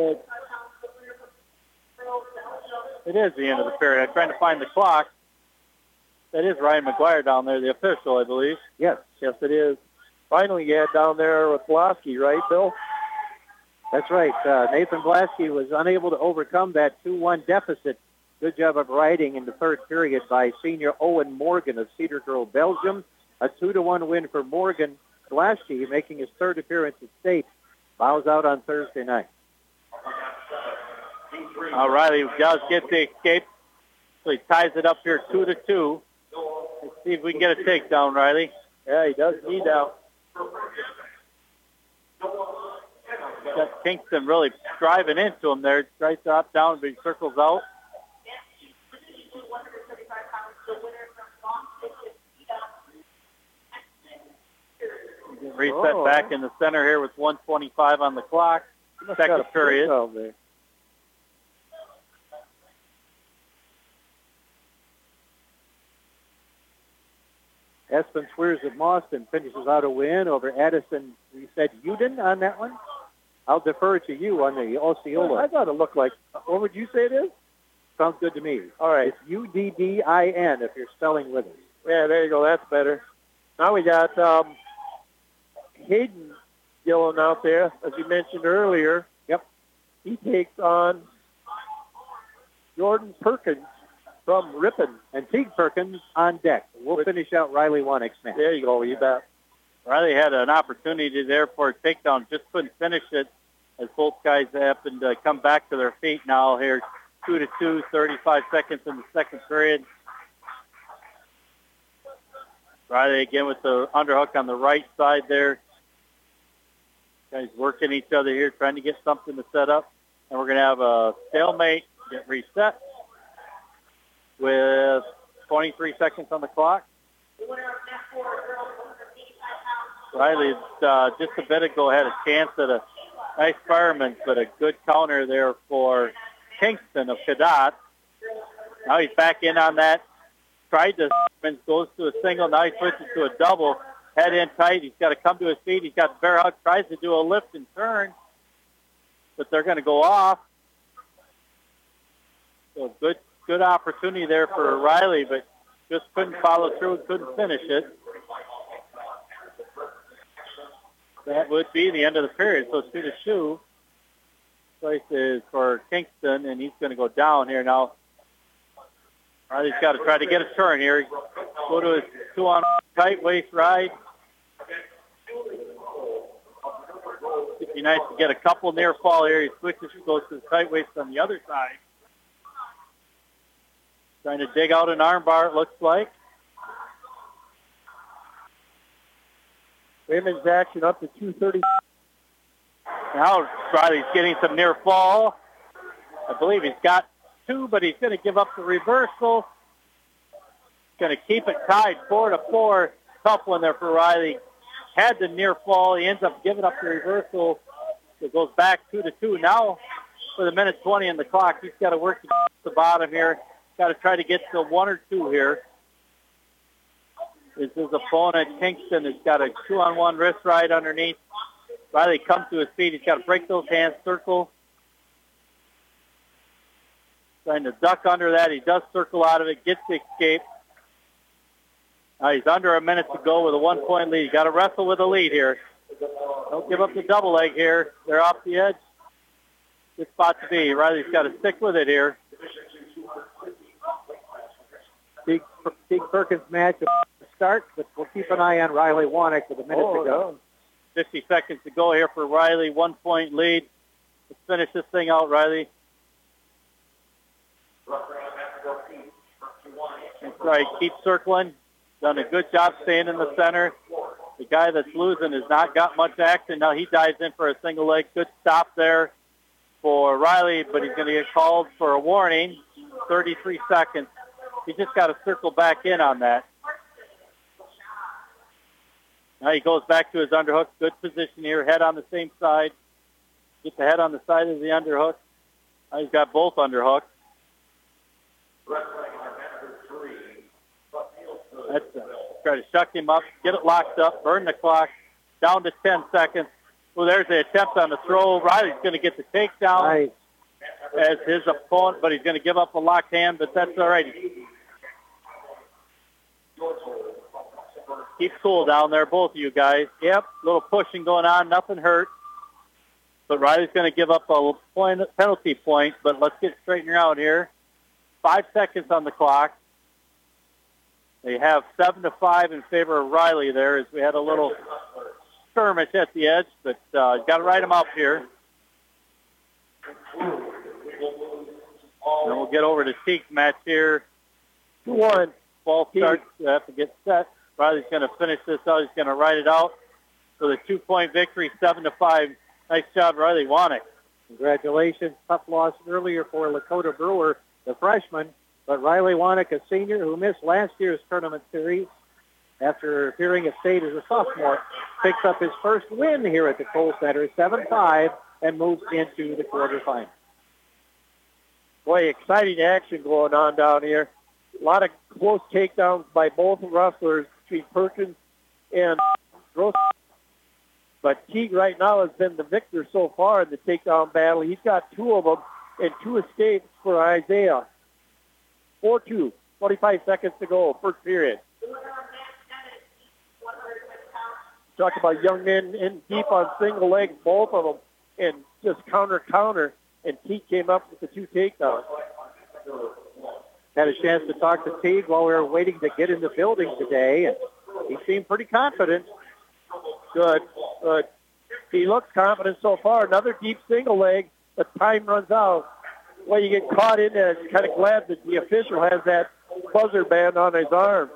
Speaker 1: is the end of the period. I'm trying to find the clock. That is Ryan McGuire down there, the official, I believe.
Speaker 2: Yes, it is. Finally, you had down there with Blasky, right, Bill?
Speaker 3: That's right. Nathan Blasky was unable to overcome that 2-1 deficit. Good job of riding in the third period by senior Owen Morgan of Cedar Grove, Belgium. A 2-1 win for Morgan. Blasky, making his third appearance at state, bows out on Thursday night.
Speaker 1: Riley does get the escape, so he ties it up here 2-2. Let's see if we can get a takedown, Riley.
Speaker 2: Yeah, he does need out.
Speaker 1: Got Kingston really driving into him there. Tries to drop down, but he circles out. Reset back in the center here with 1:25 on the clock. Second period.
Speaker 3: Espen Swears of Mauston finishes out a win over Addison. We said Uden on that one. I'll defer to you on the Osceola.
Speaker 2: I thought it looked like. What would you say it is?
Speaker 3: Sounds good to me.
Speaker 2: All right.
Speaker 3: It's Uddin if you're spelling with us.
Speaker 2: Yeah, there you go. That's better. Now we got Hayden Dillon out there, as you mentioned earlier.
Speaker 3: Yep.
Speaker 2: He takes on Jordan Perkins from Ripon.
Speaker 3: And Teague Perkins on deck. We'll finish out Riley Wanick's match.
Speaker 2: There you go. You bet.
Speaker 1: Riley had an opportunity there for a takedown, just couldn't finish it as both guys happened to come back to their feet now here. 2-2, 35 seconds in the second period. Riley again with the underhook on the right side there. Guys working each other here, trying to get something to set up. And we're going to have a stalemate, get reset with 23 seconds on the clock. Riley just a bit ago had a chance at a nice fireman, but a good counter there for Kingston of Cadott. Now he's back in on that. Tried to, goes to a single. Now he switches to a double. Head in tight. He's got to come to his feet. He's got the bear hug. Tries to do a lift and turn, but they're going to go off. So good opportunity there for Riley, but just couldn't follow through and couldn't finish it. That would be the end of the period. So 2-2. Place is for Kingston, and he's going to go down here now. Riley's got to try to get a turn here. Go to his 2-on tight waist ride. It'd be nice to get a couple near fall here. He switches, goes to the tight waist on the other side. Trying to dig out an arm bar, it looks like.
Speaker 2: Women's action up to 2:30.
Speaker 1: Now Riley's getting some near fall. I believe he's got two, but he's going to give up the reversal. Going to keep it tied 4-4. Tough one there for Riley. Had the near fall. He ends up giving up the reversal. It goes back 2-2. Now for the minute 20 on the clock, he's got to work to the bottom here. Got to try to get to 1 or 2 here. His opponent, Kingston, has got a 2-on-1 wrist ride underneath. Riley comes to his feet. He's got to break those hands, circle. Trying to duck under that. He does circle out of it, gets the escape. Now he's under a minute to go with a 1-point lead. You got to wrestle with a lead here. Don't give up the double leg here. They're off the edge. Good spot to be. Riley's got to stick with it here.
Speaker 3: Teague Perkins match start, but we'll keep an eye on Riley Wanick with a minute to go.
Speaker 1: 50 seconds to go here for Riley. 1-point lead. Let's finish this thing out, Riley. Right, keep circling. Done a good job staying in the center. The guy that's losing has not got much action. Now he dives in for a single leg. Good stop there for Riley, but he's going to get called for a warning. 33 seconds. He just got to circle back in on that. Now he goes back to his underhook. Good position here. Head on the same side. Get the head on the side of the underhook. Now he's got both underhooks. That's try to shuck him up, get it locked up, burn the clock, down to 10 seconds. Well, there's the attempt on the throw. Riley's going to get the takedown
Speaker 3: Nice.
Speaker 1: as his opponent, but he's going to give up a locked hand, but that's all right. Keep cool down there, both of you guys. Yep, little pushing going on, nothing hurt. But Riley's going to give up a penalty point, but let's get straightened out here. 5 seconds on the clock. They have 7-5 in favor of Riley there as we had a little skirmish at the edge, but got to write him up here. And we'll get over to Teague's match here. 2-1. Ball starts. You have to get set. Riley's going to finish this out. He's going to write it out for the 2-point victory, 7-5. Nice job, Riley Wanek.
Speaker 3: Congratulations. Tough loss earlier for Lakota Brewer, the freshman. But Riley Wanek, a senior who missed last year's tournament series after appearing at state as a sophomore, picks up his first win here at the Kohl Center, 7-5, and moves into the quarterfinals.
Speaker 2: Boy, exciting action going on down here. A lot of close takedowns by both wrestlers between Perkins and Gross. But Teague right now has been the victor so far in the takedown battle. He's got 2 of them and 2 escapes for Isaiah. 4-2, 25 seconds to go, first period. Talk about young men in deep on single legs, both of them, and just counter, and Teague came up with the 2 takedowns.
Speaker 3: Had a chance to talk to Teague while we were waiting to get in the building today, and he seemed pretty confident.
Speaker 2: Good. He looks confident so far. Another deep single leg, but time runs out. Well, you get caught in there. Kind of glad that the official has that buzzer band on his arm.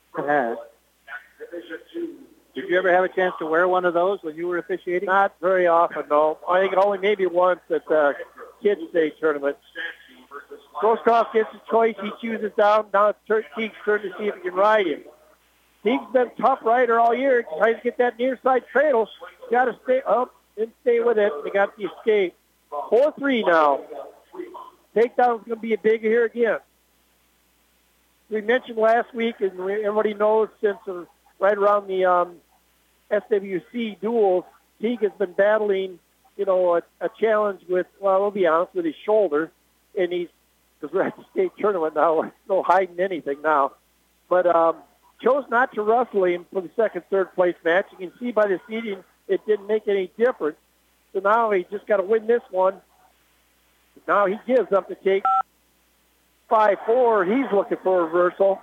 Speaker 3: Did you ever have a chance to wear one of those when you were officiating?
Speaker 2: Not very often, no. I think only maybe once at the kids' state tournament. Grosskopf gets his choice. He chooses down. Now it's Teague's turn to see if he can ride him. Teague's been a tough rider all year. Tries to get that near side cradle. Got to stay up and stay with it. They got the escape. 4-3 now. Takedown's going to be big here again. We mentioned last week, and everybody knows since right around the SWC duels, Teague has been battling, a challenge with, well, I'll be honest, with his shoulder. And because we're at the state tournament now, there's no hiding anything now. But chose not to wrestle him for the second, third place match. You can see by the seeding, it didn't make any difference. So now he just got to win this one. Now he gives up to take 5-4. He's looking for a reversal.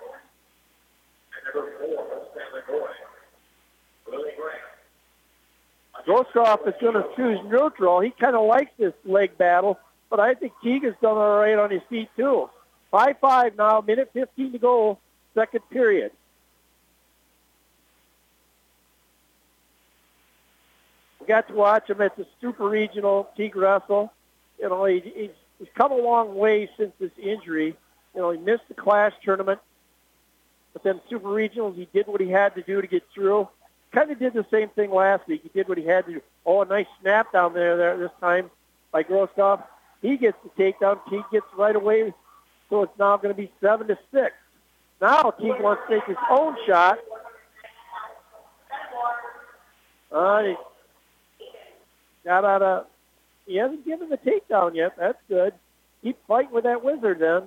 Speaker 2: Grosskopf is going to choose neutral. He kind of likes this leg battle, but I think Teague has done all right on his feet too. 5-5 now, minute 15 to go, second period. We got to watch him at the Super Regional Teague wrestle. He's come a long way since this injury. He missed the Clash tournament, but then Super Regionals, he did what he had to do to get through. Kind of did the same thing last week. He did what he had to do. Oh, a nice snap down there this time by Grosskopf. He gets the takedown. Teague gets right away, so it's now going to be 7-6. Now Teague wants to take his own shot. He hasn't given the takedown yet. That's good. Keep fighting with that wizard then.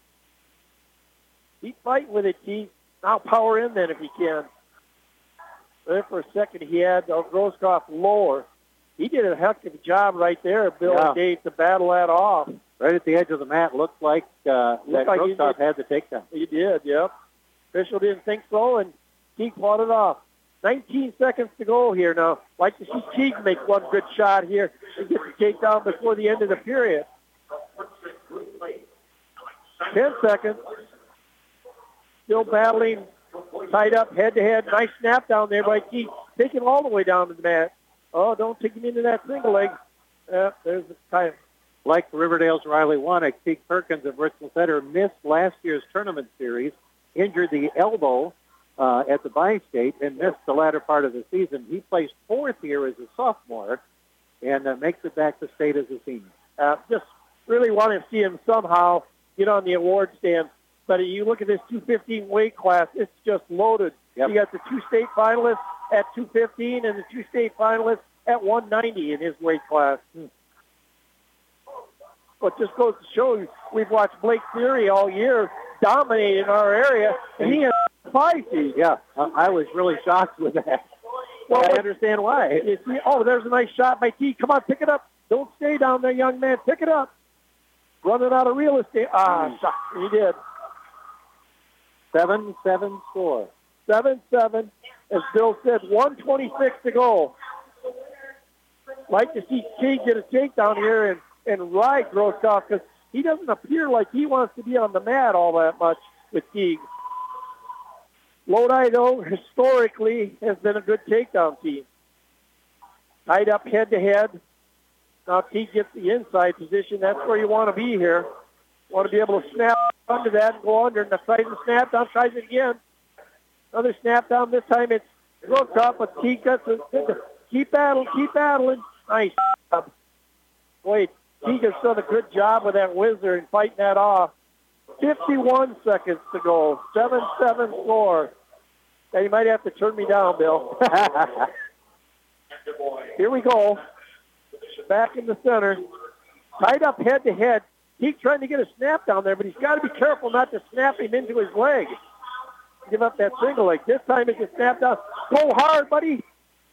Speaker 2: Keep fighting with it, Teague. Now power in then if you can. There for a second he had Grosskopf lower. He did a heck of a job right there, Bill and Dave, to battle that off.
Speaker 3: Right at the edge of the mat, looked like Grosskopf had the takedown.
Speaker 2: He did, yep. Official didn't think so, and Teague fought it off. 19 seconds to go here now. Like to see Teague make one good shot here and get the takedown before the end of the period. 10 seconds. still battling, tied up head-to-head. Nice snap down there by Teague. Take him all the way down to the mat. Oh, don't take him into that single leg. There's the time.
Speaker 3: Like Riverdale's Riley Wanick, Teague Perkins of Richland Center missed last year's tournament series, injured the elbow at the bi-state, and missed the latter part of the season. He placed fourth here as a sophomore and makes it back to state as a senior.
Speaker 2: Just really want to see him somehow get on the award stand. But you look at this 215 weight class, it's just loaded.
Speaker 3: Yep.
Speaker 2: You got the two state finalists at 215 and the two state finalists at 190 in his weight class. But just goes to show you, we've watched Blake Theory all year dominate in our area, and he has 5 feet.
Speaker 3: Yeah, I was really shocked with that. Well, I understand why.
Speaker 2: Oh, there's a nice shot by T. Come on, pick it up. Don't stay down there, young man. Pick it up. Running out of real estate. Shot. He did.
Speaker 3: 7-7 score.
Speaker 2: 7-7. As Bill said, 1:26 to go. Like to see Teague get a takedown here and ride Groskopf, because he doesn't appear like he wants to be on the mat all that much with Teague. Lodi, though, historically has been a good takedown team. Tied up head-to-head. Now Teague gets the inside position. That's where you want to be here. Want to be able to snap under that and go under. And the tries to snap down, tries it again. Another snap down. This time it's Groskopf, but Teague gets it. Keep battling. Nice job. Boy, Teague has done a good job with that whizzer and fighting that off. 51 seconds to go. 7-7 score. Now you might have to turn me down, Bill. Here we go. Back in the center. Tied up head-to-head. Teague trying to get a snap down there, but he's got to be careful not to snap him into his leg. Give up that single leg. This time it's a snap down. Go hard, buddy.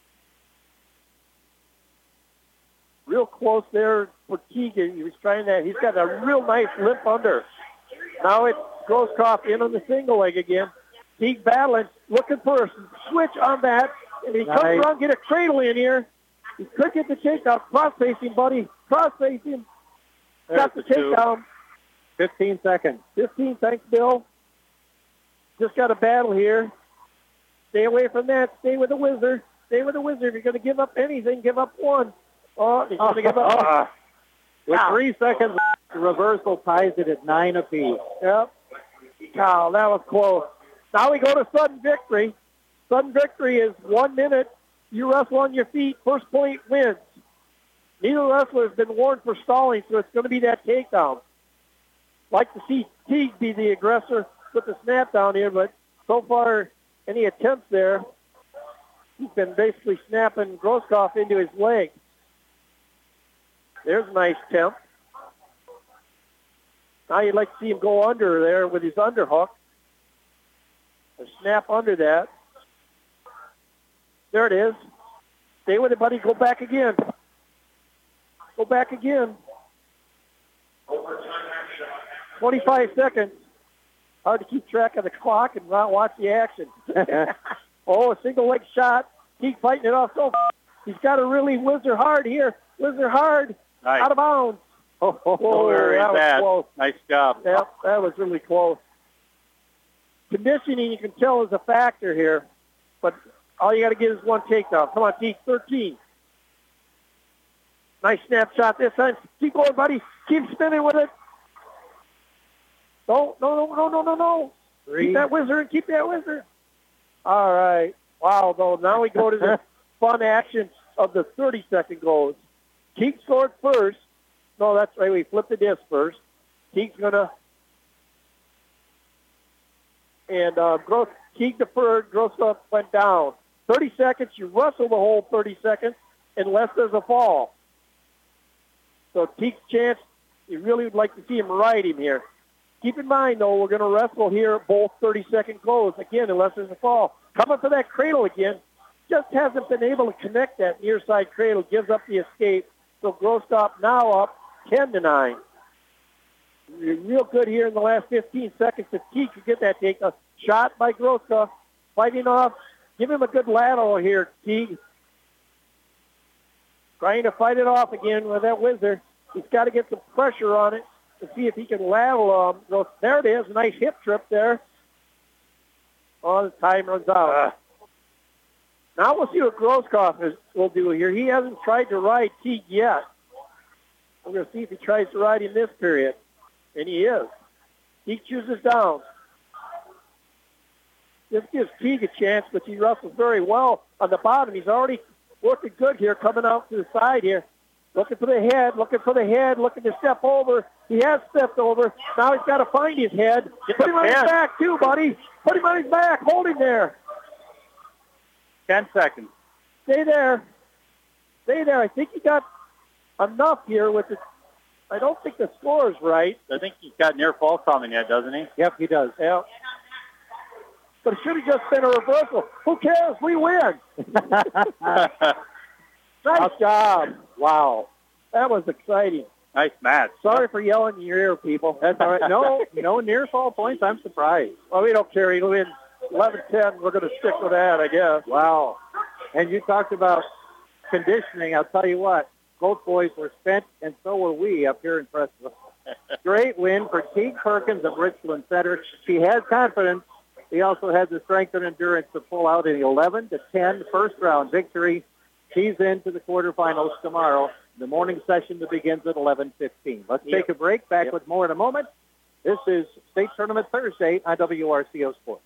Speaker 2: Real close there for Teague. He was trying that. He's got a real nice limp under. Now it's Groskopf in on the single leg again. Teague battling, looking for a switch on that. And he comes around, get a cradle in here. He could get the takedown. Cross-facing, buddy. Cross-facing. Got the takedown.
Speaker 3: 15 seconds.
Speaker 2: 15, thanks, Bill. Just got a battle here. Stay away from that. Stay with the whizzer. Stay with the whizzer. If you're going to give up anything, give up one. Oh, he's going to give up.
Speaker 3: With 3 seconds, the reversal ties it at 9 apiece.
Speaker 2: Yep. Wow, that was close. Now we go to sudden victory. Sudden victory is 1 minute. You wrestle on your feet. First point wins. Neither wrestler has been warned for stalling, so it's going to be that takedown. Like to see Teague be the aggressor with the snap down here, but so far, any attempts there, he's been basically snapping Groskopf into his leg. There's a nice temp. Now you'd like to see him go under there with his underhook. A snap under that. There it is. Stay with it, buddy. Go back again. Go back again. 25 seconds. Hard to keep track of the clock and not watch the action. Oh, a single leg shot. Keep fighting it off. So he's got to really whizzer hard here. Whizzer hard.
Speaker 1: Nice.
Speaker 2: Out of bounds.
Speaker 1: Oh, very
Speaker 2: that
Speaker 1: bad.
Speaker 2: was close.
Speaker 1: Nice job.
Speaker 2: Yep, that was really close. Conditioning, you can tell, is a factor here. But all you got to get is one takedown. Come on, Teague, 13. Nice snapshot this time. Keep going, buddy. Keep spinning with it. No.
Speaker 3: 3.
Speaker 2: Keep that whizzer and keep that whizzer. All right. Wow, though. Now we go to the fun action of the 30-second goals. Teague scored first. No, that's right. We flipped the disc first. Teague's going to... And Teague deferred. Groskopf went down. 30 seconds. You wrestle the whole 30 seconds unless there's a fall. So Teague's chance, you really would like to see him ride him here. Keep in mind, though, we're going to wrestle here at both 30-second goals, again, unless there's a fall. Coming for that cradle again. Just hasn't been able to connect that near side cradle. Gives up the escape. So Groskopf now up 10-9. You're real good here in the last 15 seconds. If Teague could get that take, a shot by Groskopf, fighting off. Give him a good lateral here, Teague. Trying to fight it off again with that whizzer. He's got to get some pressure on it to see if he can lateral. There it is, nice hip trip there. Oh, the time runs out. Now we'll see what Groskopf will do here. He hasn't tried to ride Teague yet. We're going to see if he tries to ride in this period. And he is. Teague chooses down. This gives Teague a chance, but he wrestles very well on the bottom. He's already working good here, coming out to the side here. Looking for the head, looking to step over. He has stepped over. Now he's got to find his head. Put him on his back, too, buddy. Put him on his back. Hold him there.
Speaker 1: 10 seconds.
Speaker 2: Stay there. I think he got enough here with it. I don't think the score is right.
Speaker 1: I think he's got near fall coming yet, doesn't he?
Speaker 3: Yep, he does.
Speaker 2: Yeah. But it should have just been a reversal. Who cares? We win. Nice job.
Speaker 3: Wow.
Speaker 2: That was exciting.
Speaker 1: Nice match.
Speaker 2: Sorry for yelling in your ear, people.
Speaker 3: That's all right. No near fall points. I'm surprised.
Speaker 2: Well, we don't care. He'll win 11-10. We're going to stick with that, I guess.
Speaker 3: Wow. And you talked about conditioning. I'll tell you what. Both boys were spent, and so were we up here in Preston. Great win for Teague Perkins of Richland Center. He has confidence. He also has the strength and endurance to pull out an 11-10 first-round victory. He's into the quarterfinals tomorrow. The morning session that begins at 11:15. Let's take a break. Back with more in a moment. This is State Tournament Thursday on WRCO Sports.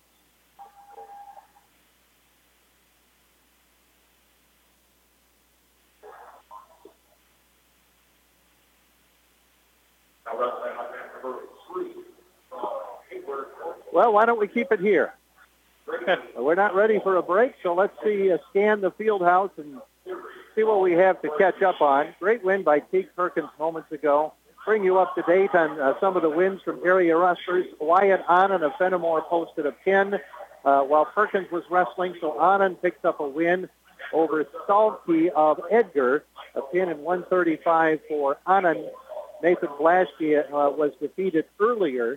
Speaker 3: Well, why don't we keep it here? We're not ready for a break, so let's scan the field house and see what we have to catch up on. Great win by Teague Perkins moments ago. Bring you up to date on some of the wins from area wrestlers. Wyatt Anand of Fenimore posted a pin while Perkins was wrestling, so Anand picked up a win over Stalky of Edgar, a pin in 135 for Anand. Nathan Blasky was defeated earlier.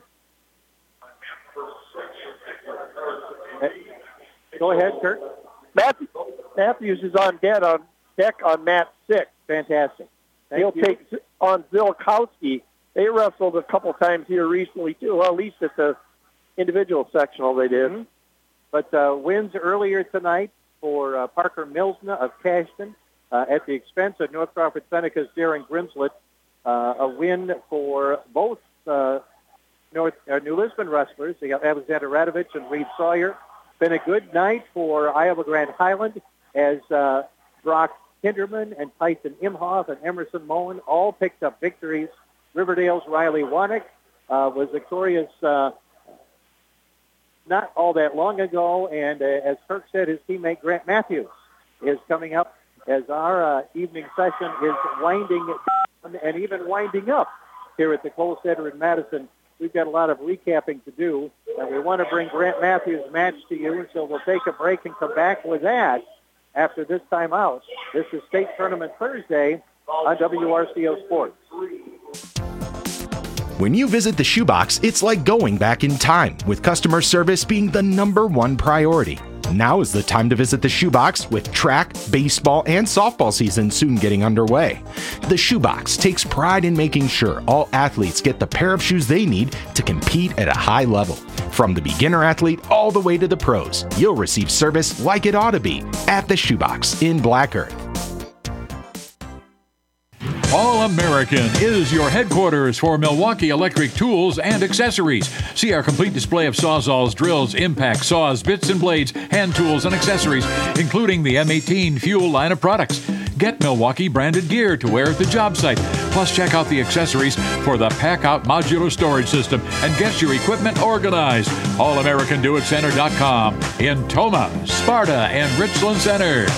Speaker 3: Go ahead, Kurt.
Speaker 2: Matthews is on deck on mat 6.
Speaker 3: Fantastic.
Speaker 2: He'll take on Zilkowski. They wrestled a couple times here recently, too. Well, at least at the individual sectional they did.
Speaker 3: Mm-hmm. But wins earlier tonight for Parker Milsna of Cashton at the expense of North Crawford Seneca's Darren Grimslett. A win for both New Lisbon wrestlers, Alexander Radovich and Reed Sawyer. Been a good night for Iowa Grand Highland as Brock Kinderman and Tyson Imhoff and Emerson Moen all picked up victories. Riverdale's Riley Wanick was victorious not all that long ago, and as Kirk said, his teammate Grant Matthews is coming up as our evening session is winding down and even winding up here at the Kohl Center in Madison. We've got a lot of recapping to do, and we want to bring Grant Matthews' match to you, so we'll take a break and come back with that after this time out. This is State Tournament Thursday on WRCO Sports.
Speaker 4: When you visit the Shoebox, it's like going back in time, with customer service being the #1 priority. Now is the time to visit the Shoebox, with track, baseball, and softball season soon getting underway. The Shoebox takes pride in making sure all athletes get the pair of shoes they need to compete at a high level. From the beginner athlete all the way to the pros, you'll receive service like it ought to be at the Shoebox in Black Earth.
Speaker 7: All American is your headquarters for Milwaukee electric tools and accessories. See our complete display of sawzalls, drills, impact saws, bits and blades, hand tools, and accessories, including the M18 Fuel line of products. Get Milwaukee branded gear to wear at the job site. Plus, check out the accessories for the Pack Out modular storage system and get your equipment organized. AllamericanDoItCenter.com in Toma, Sparta, and Richland Center.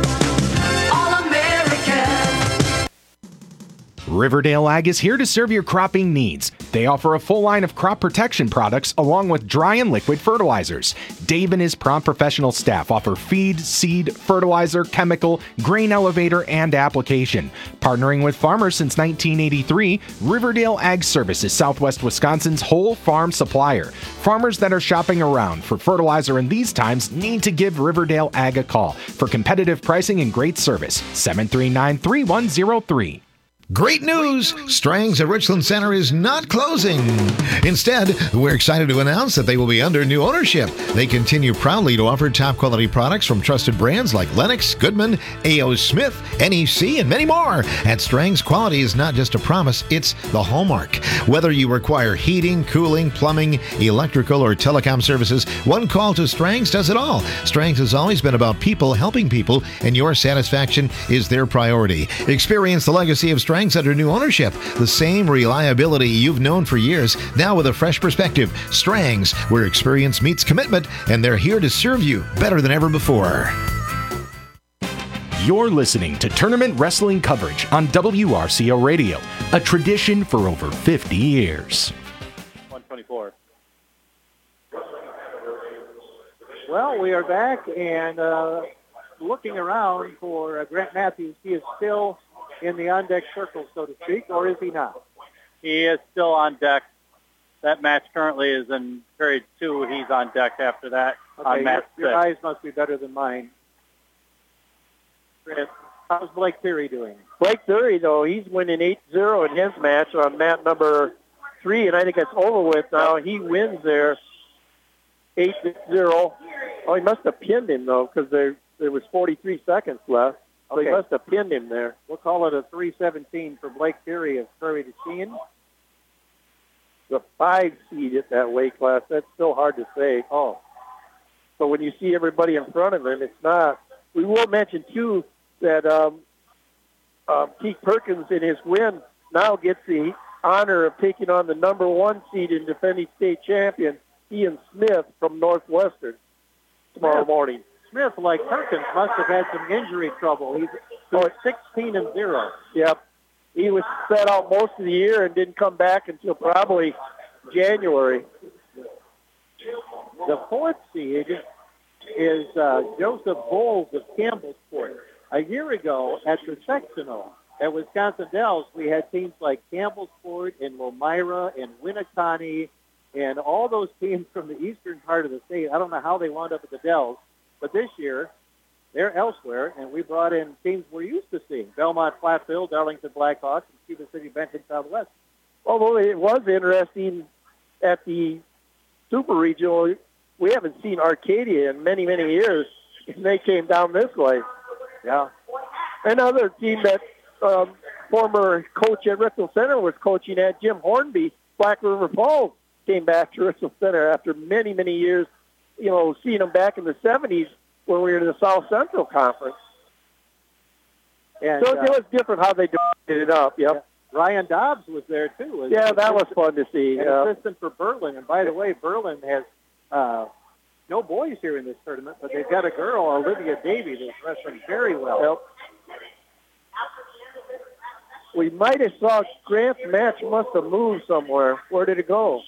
Speaker 4: Riverdale Ag is here to serve your cropping needs. They offer a full line of crop protection products along with dry and liquid fertilizers. Dave and his prompt professional staff offer feed, seed, fertilizer, chemical, grain elevator, and application. Partnering with farmers since 1983, Riverdale Ag Service is Southwest Wisconsin's whole farm supplier. Farmers that are shopping around for fertilizer in these times need to give Riverdale Ag a call for competitive pricing and great service. 739-3103.
Speaker 6: Great news! Strang's at Richland Center is not closing. Instead, we're excited to announce that they will be under new ownership. They continue proudly to offer top quality products from trusted brands like Lennox, Goodman, A.O. Smith, NEC, and many more. At Strang's, quality is not just a promise, it's the hallmark. Whether you require heating, cooling, plumbing, electrical, or telecom services, one call to Strang's does it all. Strang's has always been about people helping people, and your satisfaction is their priority. Experience the legacy of Strang's under new ownership. The same reliability you've known for years, now with a fresh perspective. Strang's, where experience meets commitment, and they're here to serve you better than ever before.
Speaker 4: You're listening to tournament wrestling coverage on WRCO Radio, a tradition for over 50 years.
Speaker 1: 124.
Speaker 3: Well, we are back and looking around for Grant Matthews. He is still in the on-deck circle, so to speak, or is he not?
Speaker 1: He is still on deck. That match currently is in period 2. He's on deck after that on match 6.
Speaker 3: Your eyes must be better than mine. Grant, how's Blake Theory doing?
Speaker 2: Blake Theory, though, he's winning 8-0 in his match on mat number 3, and I think it's over with now. He wins there 8-0. Oh, he must have pinned him, though, because there was 43 seconds left. So he must have pinned him there.
Speaker 3: We'll call it a 3-17 for Blake Theory of Prairie du Chien.
Speaker 2: The 5 seed at that weight class, that's still hard to say. Oh. So when you see everybody in front of him, it's not. We will mention, too, that Keith Perkins in his win now gets the honor of taking on the number 1 seed and defending state champion, Ian Smith from Northwestern, tomorrow morning.
Speaker 3: Smith, like Perkins, must have had some injury trouble. He's 16-0.
Speaker 2: Yep. He was set out most of the year and didn't come back until probably January.
Speaker 3: The 4th seed is Joseph Bowles of Campbellsport. A year ago at the sectional at Wisconsin Dells, we had teams like Campbellsport and Lomira and Winneconne and all those teams from the eastern part of the state. I don't know how they wound up at the Dells. But this year, they're elsewhere, and we brought in teams we're used to seeing: Belmont Platteville, Darlington Blackhawks, and Cuba City Benton Southwest.
Speaker 2: Although it was interesting at the Super Regional, we haven't seen Arcadia in many, many years, and they came down this way.
Speaker 3: Yeah.
Speaker 2: Another team that former coach at Richland Center was coaching at, Jim Hornby, Black River Falls, came back to Richland Center after many, many years. You know, seeing them back in the 70s when we were in the South Central Conference.
Speaker 3: And,
Speaker 2: so it was different how they divided it up, yep.
Speaker 3: Ryan Dobbs was there, too.
Speaker 2: Yeah, that was fun to see.
Speaker 3: An assistant for Berlin. And by the way, Berlin has no boys here in this tournament, but they've got a girl, Olivia Davey, that's wrestling very well.
Speaker 2: Yep. We might have saw Grant's match must have moved somewhere. Where did it go?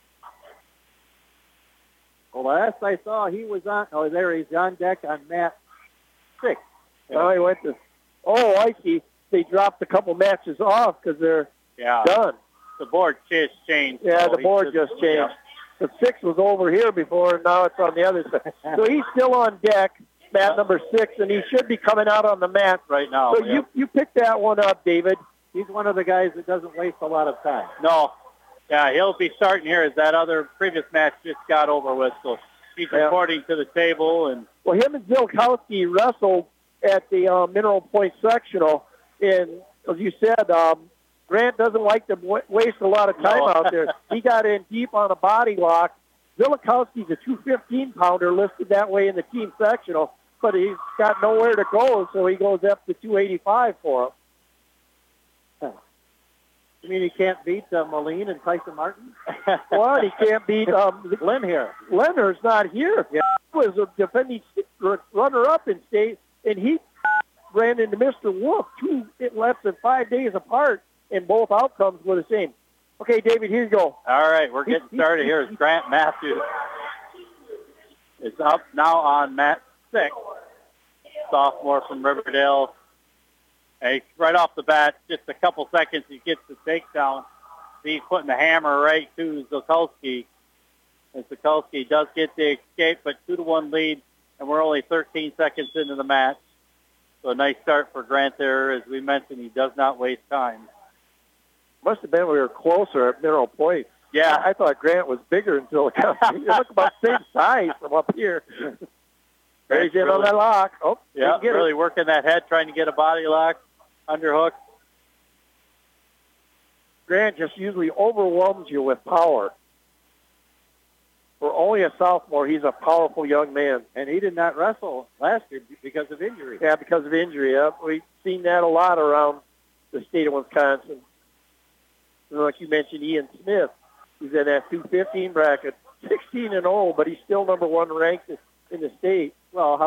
Speaker 3: Well, last I saw, he was on. Oh, there he's on deck on mat 6.
Speaker 2: Oh, he went to. Oh, I see. They dropped a couple matches off because they're done.
Speaker 1: The board just changed.
Speaker 2: Yeah,
Speaker 1: so
Speaker 2: the board just changed. The 6 was over here before, and now it's on the other side. So he's still on deck, mat number 6, and he should be coming out on the mat
Speaker 1: right now.
Speaker 2: So you picked that one up, David.
Speaker 3: He's one of the guys that doesn't waste a lot of time.
Speaker 1: No. Yeah, he'll be starting here as that other previous match just got over with. So he's reporting to the table. And
Speaker 2: well, him and Zilkowski wrestled at the Mineral Point sectional. And as you said, Grant doesn't like to waste a lot of time out there. He got in deep on a body lock. Zilkowski's a 215-pounder listed that way in the team sectional, but he's got nowhere to go, so he goes up to 285 for him.
Speaker 3: You mean he can't beat Moline and Tyson Martin?
Speaker 2: Well, he can't beat
Speaker 3: Len here.
Speaker 2: Leonard's not here. Yeah. He was a defending runner-up in state, and he ran into Mr. Wolf 2 less than 5 days apart, and both outcomes were the same. Okay, David, here you go.
Speaker 1: All right, we're getting started here as Grant Matthews is up now on mat 6. Sophomore from Riverdale. And right off the bat, just a couple seconds, he gets the takedown. He's putting the hammer right to Zilkowski. And Zilkowski does get the escape, but 2-1 lead, and we're only 13 seconds into the match. So a nice start for Grant there. As we mentioned, he does not waste time.
Speaker 2: Must have been we were closer at Mineral Point.
Speaker 1: Yeah.
Speaker 2: I thought Grant was bigger until it got you look about the same size from up here. He's in on that lock. Oh,
Speaker 1: yeah,
Speaker 2: get
Speaker 1: really
Speaker 2: it.
Speaker 1: working that head, trying to get a body lock, underhook.
Speaker 2: Grant just usually overwhelms you with power. For only a sophomore, he's a powerful young man.
Speaker 3: And he did not wrestle last year because of injury.
Speaker 2: Yeah, because of injury. We've seen that a lot around the state of Wisconsin. Like you mentioned, Ian Smith, who's in that 215 bracket, 16-0, but he's still number one ranked in the state.
Speaker 3: Well, how